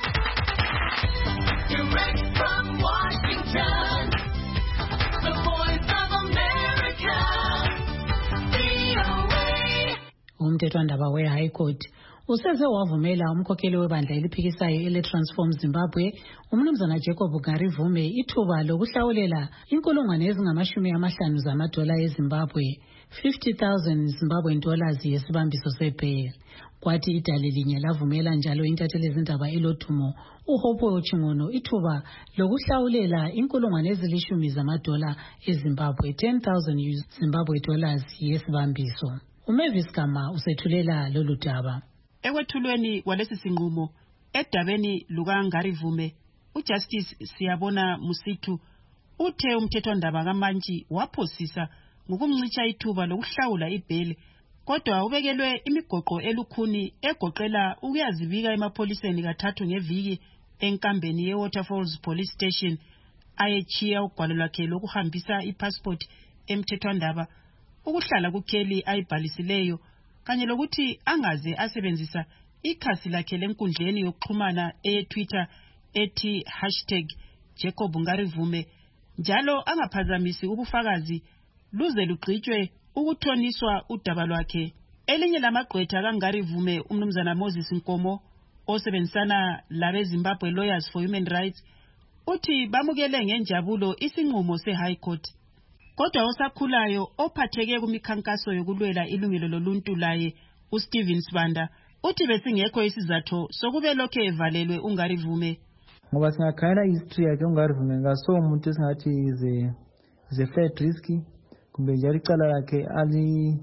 Direct from Washington, the voice of America, V O A. Umthethwandaba we-High Court useze wavumela umkhokheli webandla eliphikisayo ele-Transform Zimbabwe umnumzana Jacob Ngarivume ithuba lokuhlawulela inkulungwane ezingamashumi amahlanu zamadola eZimbabwe fifty thousand Zimbabwean dollars yesibambiso sebheli. Kwathi idale linye lavumela njalo intatheli izindaba elodumo uHopo Ching'ono ithuba lokuhlawulela inkulungwane ezilishumi zamadola eZimbabwe ten thousand Zimbabwe dollars yesibambiso. Umavis Gama usethulela lolu daba. Ekwethulweni kwalesi sinqumo edabeni lukaNgarivume, uJustice Siyabona Musithu uthe umthethwandaba kaMantshi waphosisa ngokumncisha ithuba lokuhlawula ibheli, kodwa ubekelwe imigoqo elukhuni egoqela ukuyazibika emapholiseni kathathu ngeviki enkambeni yeWaterfalls Police Station, ayechiya ugwalo lwakhe lokuhambisa ipassport emthethwandaba, ukuhlala kukheli ayibhalisileyo kanye lokuthi angaze asebenzisa ikhasi lakhe lenkundleni yokuxhumana e-Twitter ethi hashtag Jacob Ngarivume, njalo angaphazamisi ubufakazi luze lugqitshwe ukuthoniswa udaba lwakhe. Elinye lamagqwetha kaNgarivume, umnumzana Moses Nkomo, osebenzisana labeZimbabwe Lawyers for Human Rights, uthi bamukele ngenjabulo isinqumo se-High Court. Kodwa osakhulayo ophatheke kumikhankaso yokulwela ilungelo loluntu laye uSteven Sibanda uthi besingekho isizathu sokube lokho evalelwe uNgarivume. Ngoba singakhayela history yakhe uNgarivume ngaso umuntu esingathi ize ze flight risk kumbe njalo icala lakhe ali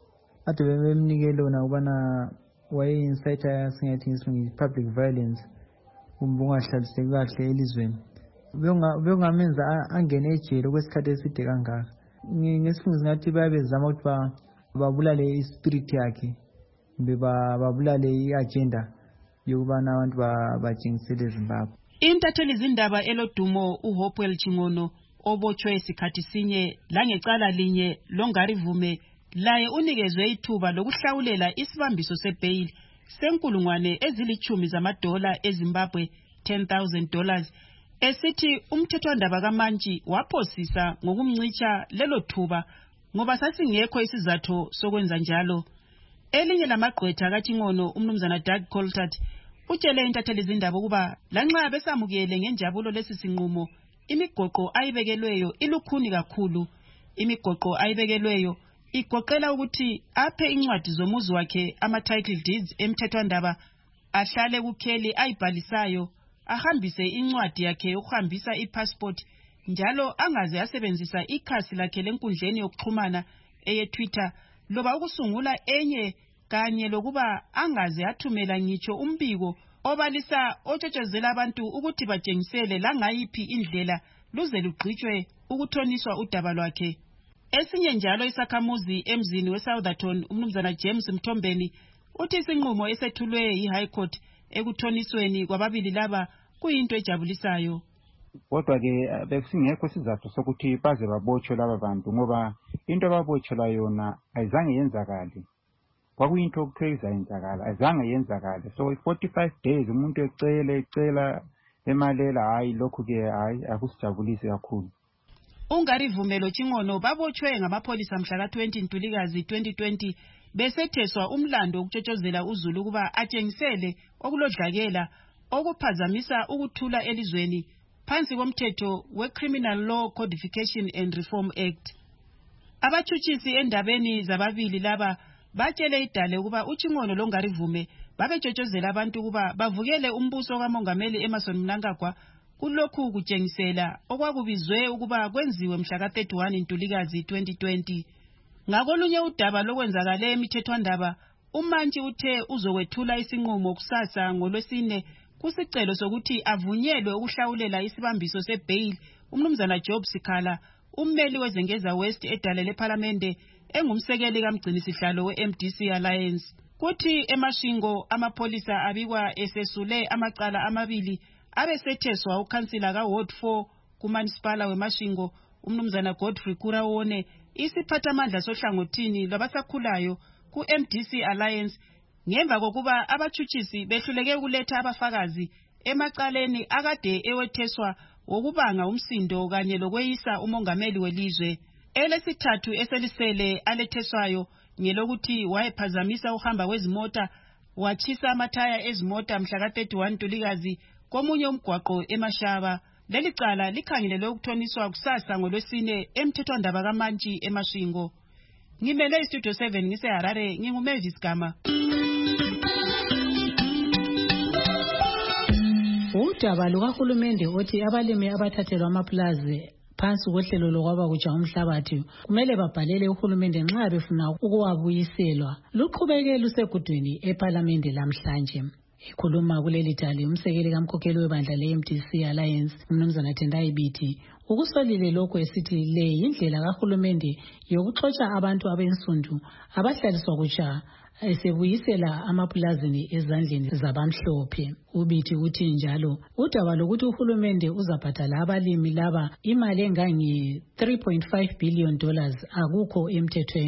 ade bemnike lona ubana waye inciter singathi ngisingi public violence kumbe ungahlaliseki kahle elizweni. Bengamenza angene ejele kwesikhathi eside kangaka. Ngesifungo singathi bayabezama ukuthi babulale ispirit yakhe kumbe babulale iagenda yokubana abantu batshengisele eZimbabwe. Intatheli zindaba elodumo uHopewell Chingono obotshwe isikhathi sinye langecala linye loNgarivume laye unikezwe ithuba lokuhlawulela isibambiso sebail senkulungwane ezilichumi zamadola eZimbabwe ten thousand dollars, esithi umthethwandaba kaMantshi waphosisa ngokumncisha lelo thuba ngoba sasingekho isizathu sokwenza njalo. Elinye lamagqwetha kaChingono, umnumzana Doug Coltart, utshele intatheli zindaba ukuba lanxa besamukele ngenjabulo lesi sinqumo, imigoqo ayibekelweyo ilukhuni kakhulu. Imigoqo ayibekelweyo igoqela ukuthi aphe incwadi zomuzi wakhe ama-title deeds emthethwandaba, ahlale kukheli ayibhalisayo, ahambise incwadi yakhe yokuhambisa ipassport, njalo angaze asebenzisa ikhasi lakhe lenkundleni yokuxhumana eye-Twitter loba ukusungula enye, kanye lokuba angaze athumela ngitsho umbiko obalisa otshotshozela abantu ukuthi batshengisele langayiphi indlela luze lugqitshwe ukuthoniswa udaba lwakhe. Esinye njalo isakhamuzi emzini weSoutherton, umnumzana James Mthombeni, uthi isinqumo esethulwe yi-High Court ekuthonisweni kwababili laba kuyinto ejabulisayo. Kodwa ke bekusingekho isizathu sokuthi baze babotshwe laba bantu ngoba into ababotshelwa yona ayizange yenzakale. Kwakuyinto okuthiwa izayenzakala, ayizange yenzakale. So forty-five days umuntu ecela ecela emalela, hayi lokhu ke hayi akusijabulisi kakhulu. uNgarivume loChingono babotshwe ngamapholisa mhla ka twenty Ntulikazi twenty twenty besetheswa umlando wokutshotshozela uZulu kuba atshengisele okulodlakela okuphazamisa ukuthula elizweni phansi komthetho we-Criminal Law Codification and Reform Act. Abatshutshisi endabeni zababili laba batshele idale ukuba uChingono loNgarivume babetshotshozela abantu ukuba bavukele umbuso kaMongameli Emmerson Mnangagwa kulokhu kutshengisela okwakubizwe ukuba kwenziwe mhla ka thirty-one Ntulikazi twenty twenty. Ngakolunye udaba lokwenzakale emithethwandaba, uMantshi uthe uzokwethula isinqumo kusasa ngoLwesine kusicelo sokuthi avunyelwe ukuhlawulela isibambiso sebail umnumzana Job Sikhala, ummeli wezengeza West edale leParlamente engumsekeli kamgcinisihlalo we-M D C Alliance. Kuthi eMashingo amapholisa abikwa esesule amacala amabili abesetheswa ukhansila kaWard four kumanisipala weMashingo umnumzana Godfrey Kurawone, isiphathamandla sohlangothini lwabasakhulayo ku-M D C Alliance, ngemva kokuba abatshutshisi behluleke ukuletha abafakazi emacaleni akade ewetheswa wokubanga umsindo kanye lokweyisa umongameli welizwe. Elesithathu eselisele aletheswayo ngelokuthi wayephazamisa uhamba kwezimota, watshisa amathaya ezimota mhla ka thirty-one Ntulikazi komunye umgwaqo eMashaba. Leli cala likhangelelwe ukuthoniswa kusasa ngoLwesine emthethwandaba kaMantshi eMashingo. Ngimele iStudio seven ngiseHarare, nginguMavis Gama. Udaba lukahulumende othi abalimi abathathelwa amaplazi phansi kohlelo lokwaba kutsha umhlabathi kumele babhalele uhulumende nxa befuna ukuwabuyiselwa luqhubeke lusegudwini eParlamente lamhlanje. Ikhuluma kuleli tali umsekeli kamkhokheli webandla le-M D C Alliance umnumzana Tendai Biti ukusolile lokho esithi le yindlela kahulumende yokuxotsha abantu abensundu abahlaliswa kutsha esebuyisela amapulazini ezandleni zabamhlophe. Ubithi uthi njalo udaba lokuthi uhulumende uzabhadala abalimi laba imali engange three point five billion dollars akukho emthethweni.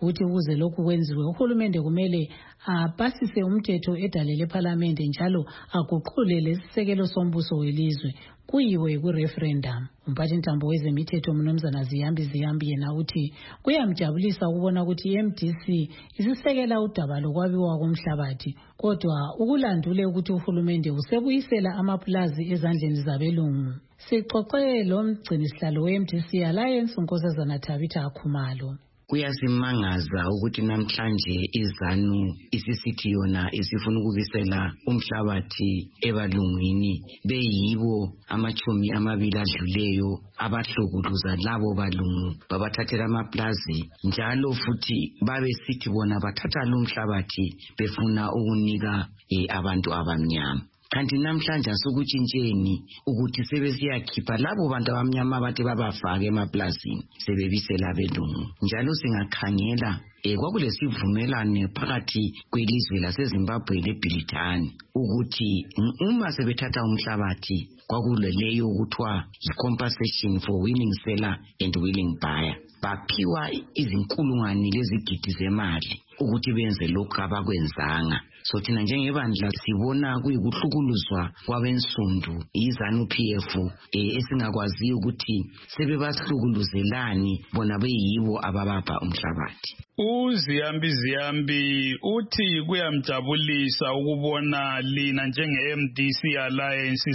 futhi ukuze lokhu kwenziwe uhulumende kumele apasise umthetho edalele eParliament njalo aguqule lesisekelo sombuso welizwe kuyiwe ku-referendum. Umphathintambo wezemithetho Mnumzana Ziyambi Ziyambi yena uthi kuyamjabulisa ukubona ukuthi i-M D C isisekela udaba lokwabiwa komhlabathi, kodwa ukulandule ukuthi uhulumende usebuyisela amapulazi ezandleni zabelungu. Sixoxe lo mgcinisihlalo we-M D C Alliance uNkosazana Tabitha Khumalo. Kuyasimangaza ukuthi namhlanje izanu isisithi yona isifuna ukubisela umhlabathi ebalungwini beyibo amachumi amabili adluleyo abahlukuluza labo balungu babathathela amaplazi njalo futhi babe sithi bona bathatha lo mhlabathi befuna ukunika eh, abantu abamnyama. Kanti namhlanje asukutshintsheni ukuthi sebesiyakhipha labo bantu abamnyama bathi babafake emaplasini sebebisela belungu. Njalo singakhangela eh kwakulesivumelane phakathi kwelizwe laseZimbabwe leBritani ukuthi uma sebethatha umhlabathi kwakuleleyo ukuthiwa compensation for willing seller and willing buyer. Baphiwa izinkulungwane lezigidi zemali ukuthi benze lokho abakwenzanga. So thina njengebandla sibona kuyikuhlukuluzwa kwabensundu izanu P F eh esingakwazi ukuthi sebebahlukuluzelani bona beyibo ababapha umhlabathi. uZiyambi Ziyambi uthi kuyamjabulisa ukubona lina njenge-M D C Alliance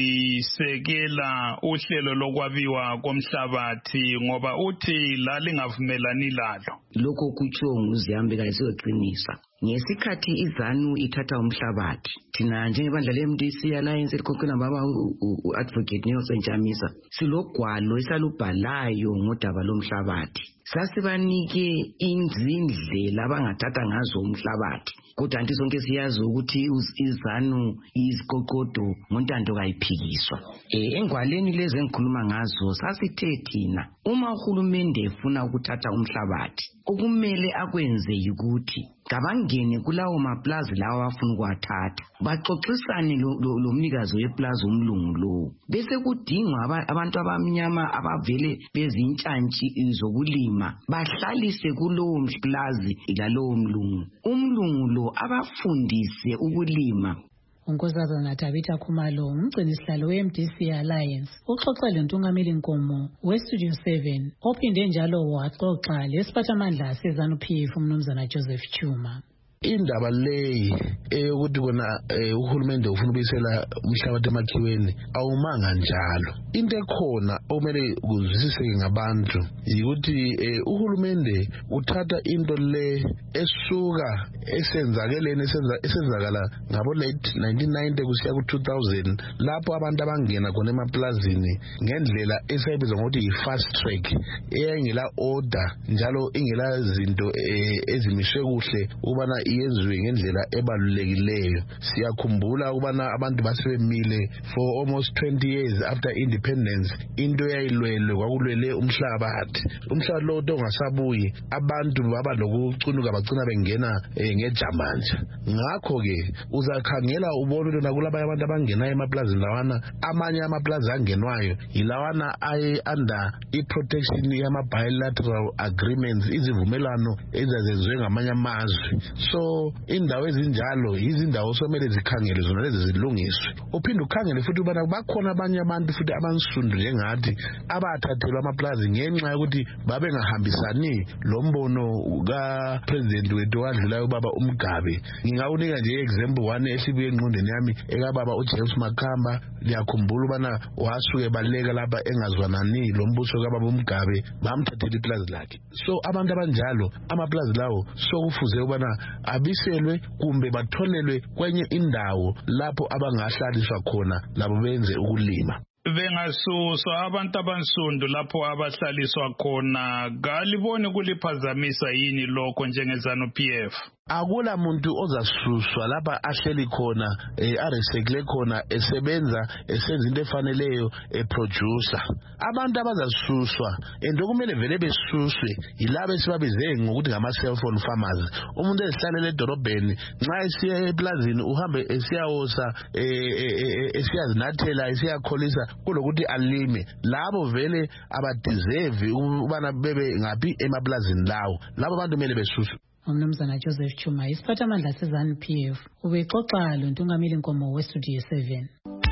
selisekela uhlelo lokwabiwa komhlabathi ngoba uthi lalingavumelani lalo. Lokho kutsho nguZiyambi kayisiqinisa. Ngesikhathi izanu ithatha umhlabathi thina njengebandla le-M D C Alliance elikhokhela baba u-Advocate Nelson Chamisa silogwalo esalubhalayo ngodaba lomhlabathi. Sasibanike izindlela abangathatha ngazo umhlabathi kodwa anti sonke siyazi ukuthi izanu iziqoqodo ngontando kayiphikiswa. Eh engwaleni lezi engikhuluma ngazo sasithe thina uma uhulumende efuna ukuthatha umhlabathi okumele akwenze ukuthi kabangene kulawo maplazi lawo afuna ukuwathatha baxoxisane lo mnikazi weplazi umlungu lo bese kudingwa abantu abamnyama abavele bezintshantshi zokulima bahlalise kulowo plazi lalowo mlungu umlungu lo abafundise ukulima. uNkosazana Tabitha Khumalo umgcinisihlalo we-M D C Alliance uxoxele uNtungameli Nkomo we-Studio seven ophinde njalo waxoxa lesiphathamandla sezanu P F uMnumzana Joseph Chuma. Indaba leyi eyokuthi kona uhulumende ufuna ubisela umhlabathi emakhiweni awumanga njalo. Into ekhona okumele kuzwisiseke ngabantu yikuthi uhulumende uthatha into le esuka esenzakeleni esenzakala ngabo late nineteen ninety kusiya ku two thousand lapho abantu abangena khona emaplazini ngendlela esayibizwa ngokuthi yi-fast track eyayingela order njalo ingela zinto ezimiswe kuhle ubana iyenziwe ngendlela ebalulekileyo. Siyakhumbula ukubana abantu basebemile for almost twenty years after independence into yayilwelwe kwakulwele umhlabathi. Umhlabathi lo ongasabuyi abantu baba lokucunuka bagcina bengena ngejamanja. Ngakho ke uzakhangela ubone lona kulaba abantu abangena emaplazini lawana amanye amaplazi angenwayo yilawana aye under i-protection yama bilateral agreements izivumelano ezazenziwe ngamanye amazwe. So indawo ezinjalo izindawo somele zikhangele zona lezi zilungiswe. Uphinde ukhangele futhi ubana bakhona abanye abantu futhi abansundu njengathi abathathelwa amaplazi ngenxa yokuthi babe ngahambisani lo mbono ka president wethu wadlulayo baba uMgabe. Ngingawunika nje example one esibuye engqondweni yami ekababa uJames Makhamba. Liyakhumbula ubana wasuke baleka lapha engazwanani lo mbuso kababa uMgabe bamthathela iplazi lakhe. So abantu abanjalo amaplazi lawo sokufuze ubana abiselwe kumbe batholelwe kwenye indawo lapho abangahlaliswa khona labo benze ukulima. Bengasuswa abantu abansundu lapho abahlaliswa khona galibone kuliphazamisa yini lokho njengezanu P F? akula muntu ozasuswa lapha ahleli khona aresekle khona esebenza esenza into efaneleyo eproducer. Abantu abazasuswa ento kumele vele besuswe yilabo esibabize ngokuthi ngama cellphone farmers. Umuntu esihlalela edorobheni nxa esiya eplazini uhambe esiyawosa esiyazinathela esiyakholisa kulokuthi alime. Labo vele abadeserve ubana bebe ngapi emaplazini lawo. Labo bantu kumele besuswe. Umnumzana Joseph Chuma isiphathamandla seZANU P F ubexoxa loNtungameli Nkomo weStudio seven.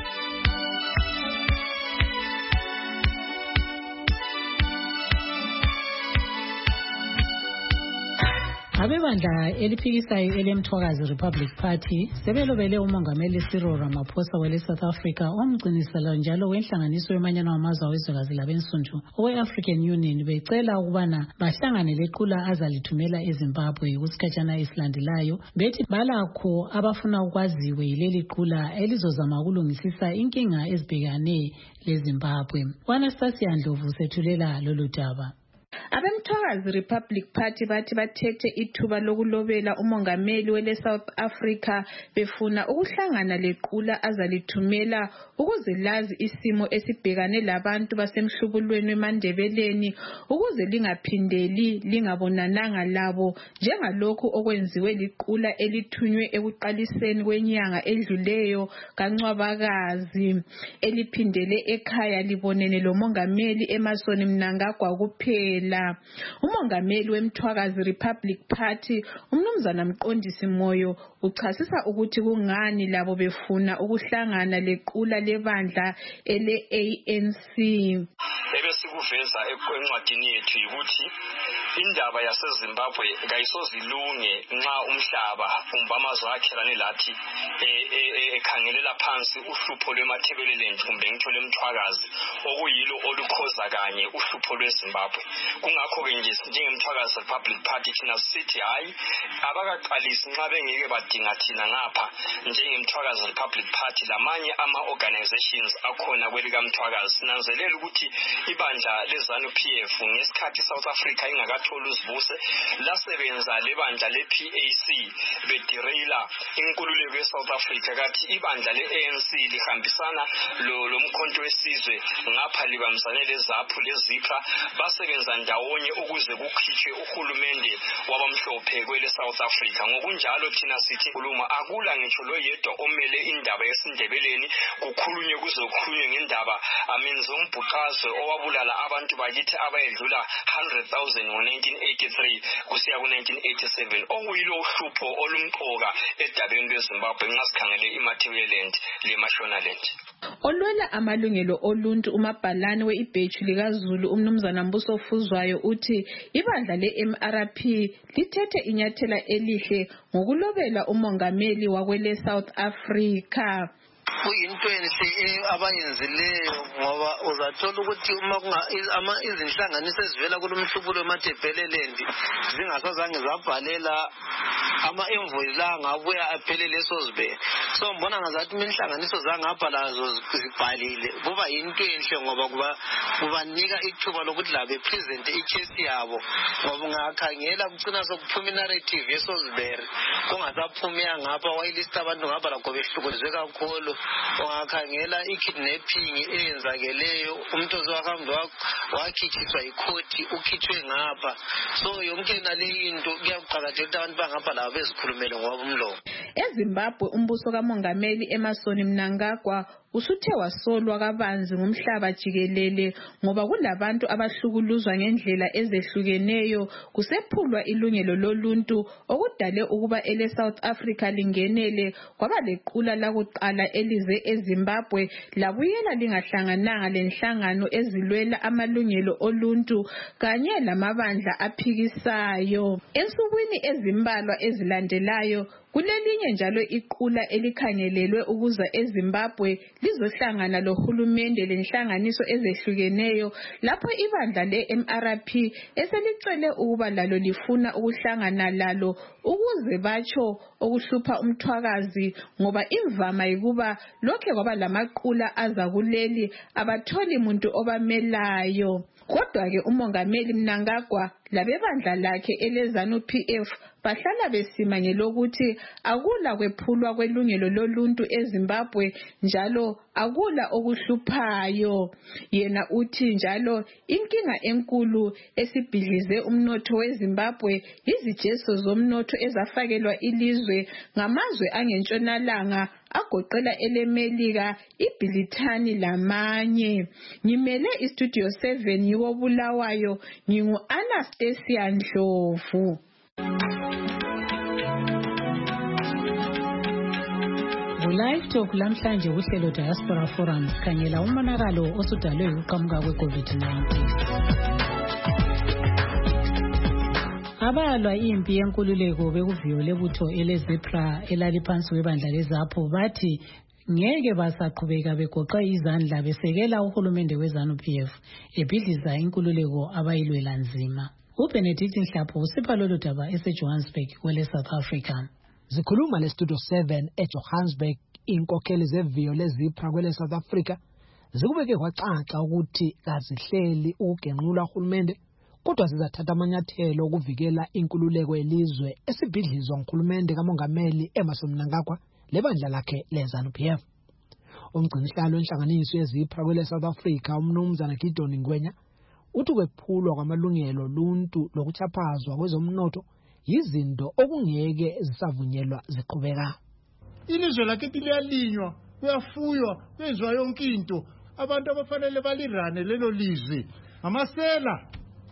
Abebandla eliphikisayo elemthwakazi Republic Party sebelobele umongameli Cyril Ramaphosa wele South Africa omgcinisela njalo wenhlanganiso yomanyano wamazwe awezwekazi labensundu owe-African Union becela ukubana bahlangane lequla azalithumela eZimbabwe kusikhatshana esilandelayo bethi balakho abafuna ukwaziwe yileli qula elizozama ukulungisisa inkinga ezibhekane leZimbabwe. Anastasia Ndlovu sethulela lolu daba. Abemthwakazi Republic Party bathi bathethe ithuba lokulobela umongameli wele South Africa befuna ukuhlangana lequla azalithumela ukuze lazi isimo esibhekane labantu basemhlubulweni eMandebeleni ukuze lingaphindeli lingabonananga labo njengalokhu okwenziwe liqula elithunywe ekuqaliseni kwenyanga edluleyo kaNcwabakazi eliphindele ekhaya libonene lomongameli Emmerson Mnangagwa kuphela. Umongameli wemthwakazi Republic Party umnumzana Mqondisi Moyo uchasisa ukuthi kungani labo befuna ukuhlangana lequla lebandla ele A N C. Ebesikuveza encwadini yethu ukuthi indaba yaseZimbabwe kayisozilunge nxa umhlaba kumbe amazwe akhelane lathi ekhangelela phansi uhlupho lwemathebeleleni kumbe ngitho lemthwakazi okuyilo olukhoza kanye uhlupho lweZimbabwe. Kungakho ke nje njengemthwakazi Republic Party thina sithi hayi abakaqalisi nxa bengeke badinga thina ngapha njengemthwakazi Republic Party lamanye ama organizations akhona kwelikamthwakazi. Sinanzelela ukuthi ibandla leZANU P F ngesikhathi South Africa ingakatholi uzibuse lasebenza lebandla le-P A C bedirela inkululeko ye-South Africa kathi ibandla le-A N C lihambisana lo mkhonto wesizwe ngapha libambisane leZAPU leZIPRA basebenza ndawonye ukuze kukhitshwe uhulumende wabamhlophe kwele South Africa. Ngokunjalo thina sithi kuluma akula ngitsho loyedwa omele indaba yesindebeleni kukhulunywe kuze kukhulunywe ngendaba amenze umbhuqazwe owabulala abantu bakithi abayedlula one hundred thousand ngo-nineteen eighty-three kusiya ku-nineteen eighty-seven okuyilo uhlupho olumqoka edabeni lweZimbabwe nxa sikhangele iMathebeleland leMashonaland. Olwela amalungelo oluntu umabhalane we-ibheju likaZulu umnumzana Mbuso Fuzwayo uthi ibandla le-M R P lithethe inyathela elihle ngokulobela umongameli wakwele South Africa. Kuyinto enhle abayenzileyo ngoba uzathola ukuthi uma izinhlanganiso ezivela kulomhlubulo weMathebeleland zingasazange zabhalela ama envoys la ngabuya aphele leso zibe. So mbona ngazathi inhlanganiso zangapha lazo zibhalile kuba yinto enhle ngoba kuba kubanika ithuba lokuthi la be present icase yabo ngoba ungakhangela kucina sokuphuma narrative yeso zibere kungasaphumi ngapha wayilista abantu ngapha lakho behlukulizwe kakhulu. Ungakhangela i-kidnapping eyenzakeleyo umuntu ozwahamba wakhitshiswa ikhoti ukhitshwe ngapha. So yonke naleyo into kuyakuqakatheka ukuthi abantu bangapha labo bezikhulumele ngoba umlomo. EZimbabwe umbuso kamongameli Emmerson Mnangagwa usuthe wasolwa kabanzi ngumhlaba jikelele ngoba kulabantu abahlukuluzwa ngendlela ezehlukeneyo kusephulwa ilungelo loluntu okudale ukuba ele South Africa lingenele kwaba lequla lakuqala elize eZimbabwe labuyela lingahlangananga lenhlangano ezilwela amalungelo oluntu kanye lamabandla aphikisayo. Ensukwini ezimbalwa ezilandelayo kulelinye njalo iqula elikhangelelwe ukuza eZimbabwe lizohlangana lohulumende lenhlanganiso ezehlukeneyo lapho ibandla le-M R P eselicele ukuba lalo lifuna ukuhlangana lalo ukuze batsho okuhlupha umthwakazi ngoba imvama yikuba lokhe kwaba lamaqula aza kuleli abatholi muntu obamelayo. Kodwa ke umongameli Mnangagwa labebandla lakhe eleZANU P F bahlala besimangele ukuthi akula kwephulwa kwelungelo loluntu eZimbabwe njalo akula okuhluphayo. Yena uthi njalo inkinga enkulu esibhidlize umnotho weZimbabwe izijeso zomnotho ezafakelwa ilizwe ngamazwe angentshonalanga agoqela elemelika, iBrithani lamanye. Ngimele iStudio seven yiwo Bulawayo, ngingu Anastasia Ndlovu. Live Talk lamhlanje kuhlelo Diaspora Forum sikhangela umonakalo osudalwe ukuqhamuka kwe-COVID nineteen. Abalwa impi yenkululeko bekuviyo lebutho eleZEPRA elaliphansi kwebandla leZAPHO bathi ngeke basaqhubeka begoqa izandla besekela uhulumende weZANU-P F ebhidliza inkululeko abayilwela nzima. uBenedict Nhlapho usipha lolu daba eseJohannesburg kwele South Africa. Zikhuluma leStudio seven eJohannesburg, inkokheli zeviyo leZEPRA kwele South Africa zikubeke kwacaca ukuthi kazihleli ukugenqula uhulumende kodwa zizathatha amanyathelo okuvikela inkululeko yelizwe esibhidlizwa nguhulumende kamongameli Emmerson Mnangagwa lebandla lakhe leZANU-P F. Umgcinisihlalo wenhlanganiso yeZEPRA kwele South Africa umnumzana Gideon Ngwenya uthi kwephulwa kwamalungelo oluntu lokuchaphazwa kwezomnotho yizinto okungeke zisavunyelwa ziqhubeka. Ilizwe lakithi liyalinywa, kuyafuywa, kwenziwa yonke into. Abantu abafanele balirane lelo lizwe amasela.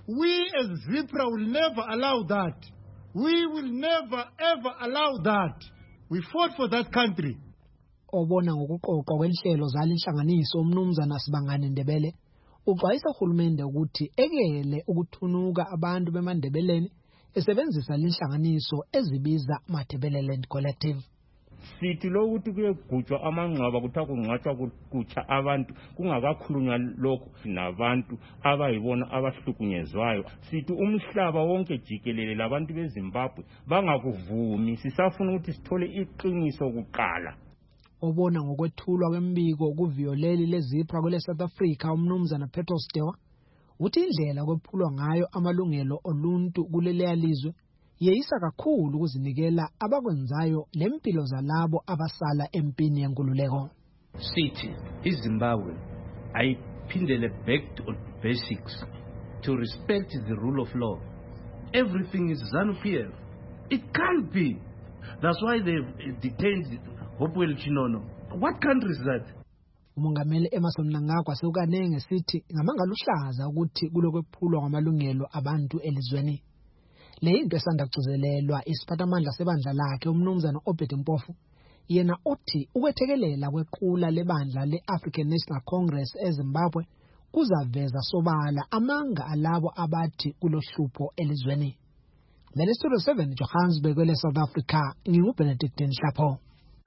We as ZEPRA will never allow that. We will never ever allow that. We fought for that country. Obona ngokuqoqwa kwenhlelo zalinhlanganiso umnumzana Sibangane Ndebele uxwayisa uhulumende ukuthi ekele ukuthunuka abantu bemandebeleni esebenzisa linhlanganiso ezibiza Matabeleland Collective. Sithi lo ukuthi kuyegujwa amangcwaba kuthiwa kungcwatshwa kutsha abantu kungakakhulunywa lokho nabantu abayibona abahlukunyezwayo. Sithi umhlaba wonke jikelele labantu beZimbabwe bangakuvumi, sisafuna ukuthi sithole iqiniso kuqala. Obona ngokwethulwa kwembiko kuviyoleli leZEPRA kwele South Africa umnumzana Petros Stewa uthi indlela kwephulwa ngayo amalungelo oluntu kuleleya lizwe yeyisa kakhulu ukuzinikela abakwenzayo lempilo zalabo abasala empini yenkululeko. Sithi iZimbabwe ayiphindele back to basics to respect the rule of law. Everything is ZANU-P F. It can't be. That's why they've detained Hopewell Chinono. What country is that? Umongameli Emmerson Mnangagwa sewukanenge sithi ngamangaluhlaza ukuthi kulokwephulwa kwamalungelo abantu elizweni. Le into esanda kucizelelwa isiphathamandla sebandla lakhe umnumzana Obed Mpofu yena othi ukwethekelela kwequla lebandla leAfrican National Congress eZimbabwe kuzaveza sobala amanga alabo abathi kulohlupho elizweni. Leli Studio seven Johannesburg kwele South Africa nginguBenedict Nhlapho.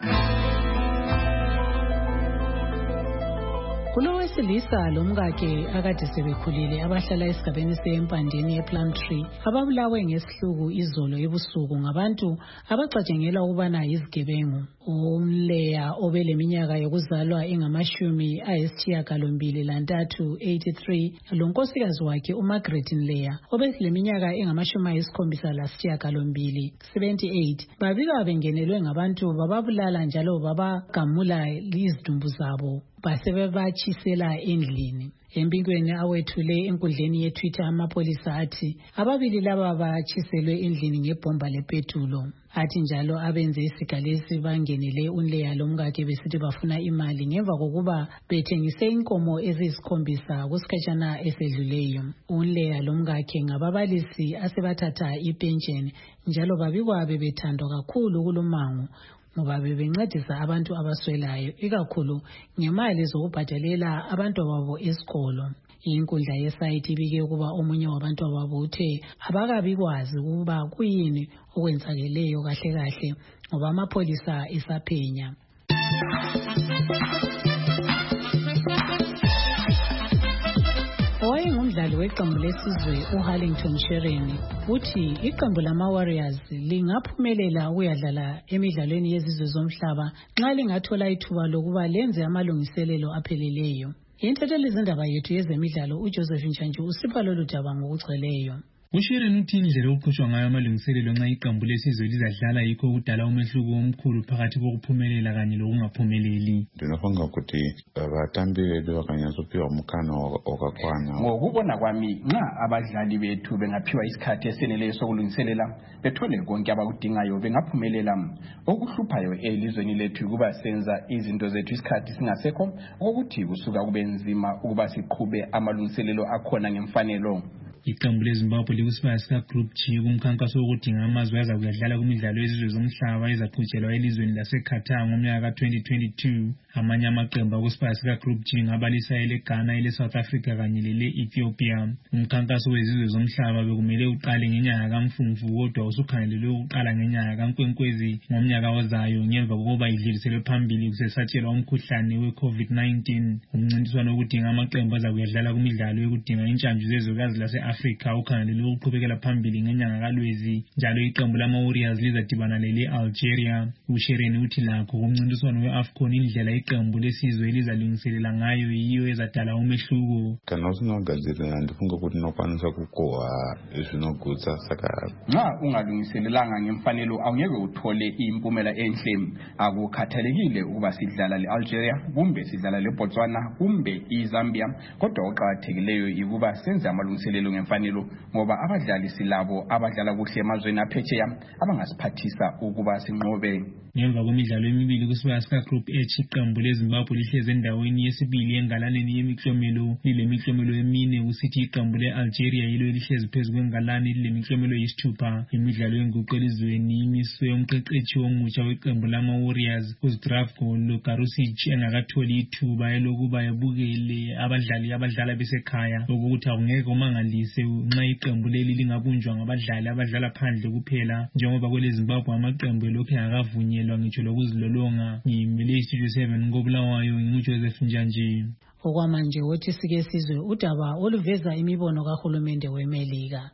Kulo wesilisa lomkakhe akade sebekhulile abahlala esigabeni sempandeni yePlumtree ababulawe ngesihluku izolo ebusuku ngabantu abacatshengelwa ukubana yizigebengu. Umleya obeleminyaka yokuzalwa ingamashumi ayisithiyagalombili lantathu eighty-three lonkosikazi wakhe uMargaret Nleya obeleminyaka engamashumi ayisikhombisa lasithiyagalombili seventy-eight babika bengenelwe ngabantu bababulala njalo babagamula izidumbu zabo basebebatshisela endlini. Embikweni awethule enkundleni yeTwitter amapolisa athi ababili laba batshiselwe endlini ngebhomba lepetulo. Athi njalo abenze isigalesi bangenele uNleya lomkakhe besithi bafuna imali ngemva kokuba bethengise inkomo ezisikhombisa kusikhatshana esedluleyo. uNleya lomkakhe ngababalisi asebathatha ipensheni njalo babikwa bebethandwa kakhulu kulumango ngoba bebencedisa abantu abaswelayo ikakhulu ngemali zokubhadalela abantu babo esikolo. Inkundla yesayithi ibike ukuba omunye wabantu ababo uthe abakabikwazi ukuba kuyini okwenzakeleyo kahle kahle ngoba amapolisa esaphenya. Owayengumdlali weqembu lesizwe uHarlington Shereni uthi iqembu lama-Warriors lingaphumelela ukuyadlala emidlalweni yezizwe zomhlaba nxa lingathola ithuba lokuba lenze amalungiselelo apheleleyo. Intatheli zindaba yethu yezemidlalo uJoseph Nchanju usipha lolu daba ngokugcweleyo. uSharon uthi indlela okuqhutshwa ngayo amalungiselelo nxa iqembu lesizwe lizadlala yikho ukudala umehluko omkhulu phakathi kokuphumelela kanye lokungaphumeleli. Ndinofunga ukuthi vatambi vedu vakanyatsopiwa mukana wakakwana. Ngokubona kwami nxa abadlali bethu bengaphiwa isikhathi eseneleyo sokulungiselela bethole konke abakudingayo bengaphumelela. Okuhluphayo elizweni lethu kuba senza izinto zethu isikhathi singasekho ukuthi kusuka kube nzima ukuba siqhube amalungiselelo akhona ngemfanelo. Iqembu leZimbabwe likusibaya sika Group G kumkhankaso wokudinga amazwe aza kuyadlala kumidlalo yezizwe zomhlaba ezaqhutshelwa elizweni laseQatar ngomnyaka ka twenty twenty-two. Amanye amaqembu akusibaya sika Group G ngabalisa eleGhana, eleSouth Africa kanye lele-Ethiopia. Umkhankaso wezizwe zomhlaba bekumele uqale ngenyanga kaMfumfu kodwa usukhangelelwe ukuqala ngenyanga kaNkwenkwezi ngomnyaka ozayo ngemva kokuba idluliselwe phambili kusesatshelwa umkhuhlane we-COVID nineteen. Umncintiswano wokudinga amaqembu aza kuyadlala kumidlalo yokudinga intshantshu zezwekazi lase Africa ukhangelelwe ukuqhubekela phambili ngenyanga kaLwezi. Njalo iqembu lama-Warriors lizadibana lele-Algeria. uSharon uthi lakho kumncintiswano we-AFCON indlela iqembu lesizwe elizalungiselela ngayo yiyo ezadala umehluko. Kana usinogadzirira ndifunga kuti nokwanisa kukohwa zvinogutsa saka nxa ungalungiselelanga ngemfanelo awungeke uthole impumela enhle. Akukhathalekile ukuba sidlala le-Algeria kumbe sidlala le-Botswana kumbe iZambia, kodwa okuqakathekileyo yikuba senze amalungiselelo ngemfanelo ngoba abadlali silabo abadlala kuhle emazweni aphetsheya abangasiphathisa ukuba sinqobe. Ngemva kwemidlalo emibili kusibaya sika Group H iqembu leZimbabwe lihleze endaweni yesibili engalaneni yemiklomelo lilemiklomelo emine, kusithi iqembu le-Algeria yilo elihlezi phezu kwengalani lilemiklomelo yisithupha. Imidlalo yenguqu elizweni imiswe umqeqeshi omutsha weqembu lama-Warriors uZdravko Karusic engakatholi ithuba elokuba ebukele abadlali abadlala besekhaya, ukuthi akungeke umangalise nxa iqembu leli lingabunjwa ngabadlali abadlala phandle kuphela njengoba kweleZimbabwe amaqembu elokhu engakavunyelwa ngitsho lokuzilolonga. Ngimele iStudio seven ngobulawayo nguJoseph Njanji. Okwamanje wothi sike sizwe udaba oluveza imibono kahulumende weMelika.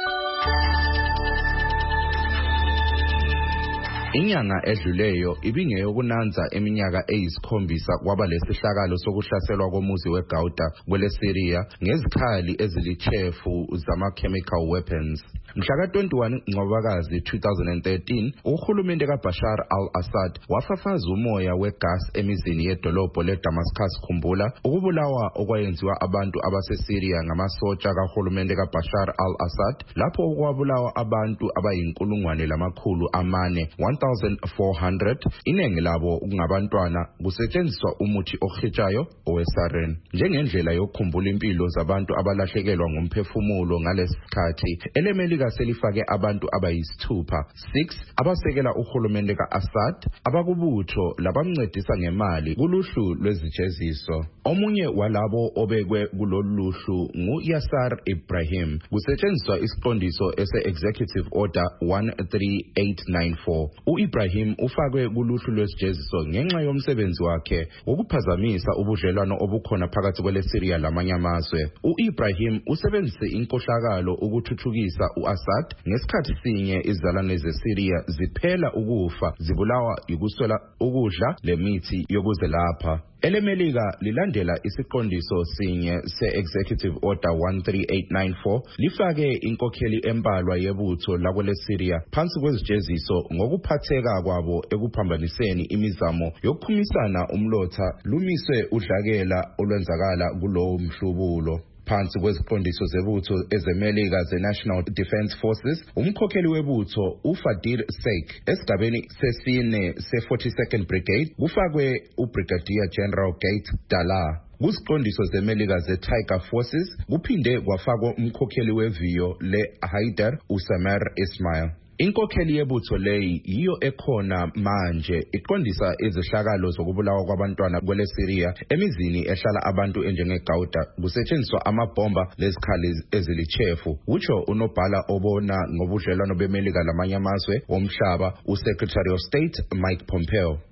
Inyanga edluleyo ibingeyokunanza eminyaka eyisikhombisa kwaba lesihlakalo sokuhlaselwa komuzi weGauta kweleSyria ngezikhali ezilichefu zama-chemical weapons. Mhla ka twenty-one Ncwabakazi two thousand thirteen, uhulumende kaBashar al-Assad wafafaza umoya wegas emizini yedolobho leDamascus. Khumbula ukubulawa okwayenziwa abantu abaseSyria ngamasotsha kahulumende kaBashar al-Assad lapho okwabulawa abantu abayinkulungwane lamakhulu amane one thousand four hundred, iningi labo kungabantwana, kusetshenziswa umuthi ohitshayo owesarin njengendlela yokukhumbula impilo zabantu abalahlekelwa ngumphefumulo ngalesikhathi. eleMelika selifake abantu abayisithupha, six abasekela uhulumende ka-Assad, abakubutho labamncedisa ngemali kuluhlu lwezijeziso. Omunye walabo obekwe kuloluhlu ngu-Yasser Ibrahim, kusetshenziswa isiqondiso ese-Executive Order one three eight nine four. U-Ibrahim ufakwe kuluhlu lwesijeziso ngenxa yomsebenzi wakhe wokuphazamisa ubudlelwano obukhona phakathi kweleSyria lamanye amazwe. U-Ibrahim usebenzise inkohlakalo ukuthuthukisa u-Assad ngesikhathi sinye izizalwane zeSyria ziphela ukufa zibulawa yikuswela ukudla lemithi yokuzelapha. eleMelika lilandela isiqondiso sinye se-Executive Order one three eight nine four lifake inkokheli embalwa yebutho lakweleSyria phansi kwezijeziso ngokuphatheka kwabo ekuphambaniseni imizamo yokuphumisana umlotha lumiswe udlakela olwenzakala kulowo mhlubulo. Phansi kweziqondiso zebutho ezeMelika ze-National Defense Forces, umkhokheli webutho uFadil Sheikh esigabeni sesine se-forty-second Brigade kufakwe uBrigadier General Gate Dala. Kuziqondiso zeMelika ze-Tiger Forces kuphinde kwafakwa umkhokheli weviyo le-Haider uSamer Ismail. Inkokheli yebutho leyi yiyo ekhona manje iqondisa izehlakalo zokubulawa kwabantwana kweleSyria emizini ehlala abantu enjengeGauta kusetshenziswa amabhomba lezikhali ezilichefu, utsho unobhala obona ngobudlelwano beMelika lamanye amazwe omhlaba uSecretary of State Mike Pompeo.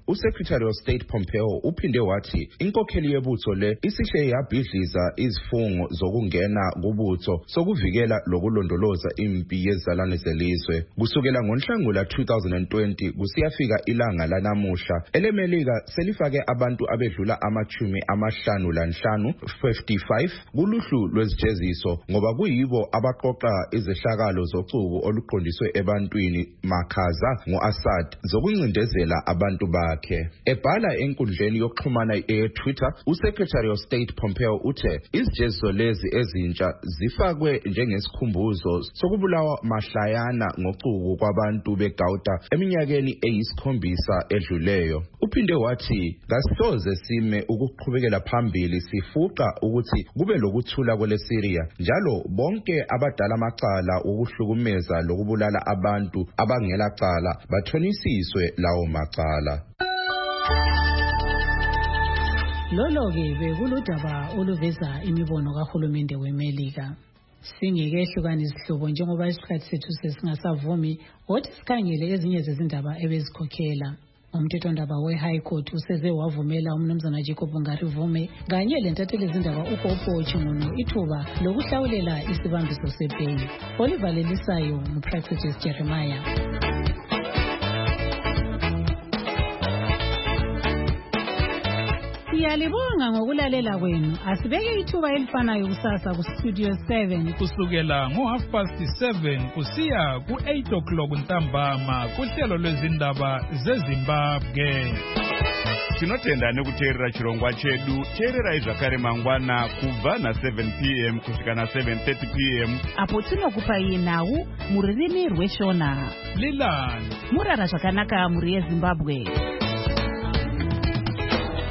uSecretary of State Pompeo uphinde wathi inkokheli yebutho le isishe yabhidliza izifungo zokungena kubutho sokuvikela lokulondoloza impi yezalane zelizwe. Kusukela ngoNhlangula two thousand twenty kusiyafika ilanga lanamuhla elemelika selifake abantu abedlula amachumi amahlanu lanhlanu fifty-five kuluhlu lwezijeziso ngoba kuyibo abaqoqa izehlakalo zocubo oluqondiswe ebantwini makhaza ngo-Assad zokuncindezela abantu bakhe. Ebhala enkundleni yokuxhumana e-Twitter, uSecretary of State Pompeo uthe izijeziso lezi ezintsha zifakwe njengesikhumbuzo sokubulawa mahlayana ngocubo kwabantu beGauta eminyakeni eyisikhombisa edluleyo. Uphinde wathi kasoze sime ukuqhubekela phambili sifuqa ukuthi kube lokuthula kwele Syria njalo bonke abadala amacala ukuhlukumeza lokubulala abantu abangela cala bathonisiswe lawo macala. Lolo ke bekuludaba oluveza imibono kahulumende weMelika. Singekehluka izihlobo njengoba isikhathi sethu sesingasavumi othi sikhangele ezinye zezindaba ebezikhokhela. Umthethondaba we-High Court useze wavumela umnumzana Jacob Ngarivume kanye lentatheli izindaba uPopo Chimono ithuba lokuhlawulela isibambiso sepeyi. Olivalelisayo nguPractice Jeremiah. Siyalibonga ngokulalela kwenu. Asibeke ithuba elifanayo kusasa ku Studio seven kusukela ngo half past seven kusiya ku eight o'clock ntambama kuhlelo lwezindaba zeZimbabwe. Tinotenda nekuteerera chirongwa chedu. Teererai zvakare mangwana kubva na seven p m kusvika na seven thirty p m apo tinokupai nhau mururimi rweshona. Lilani Murara zvakanaka muri yeZimbabwe.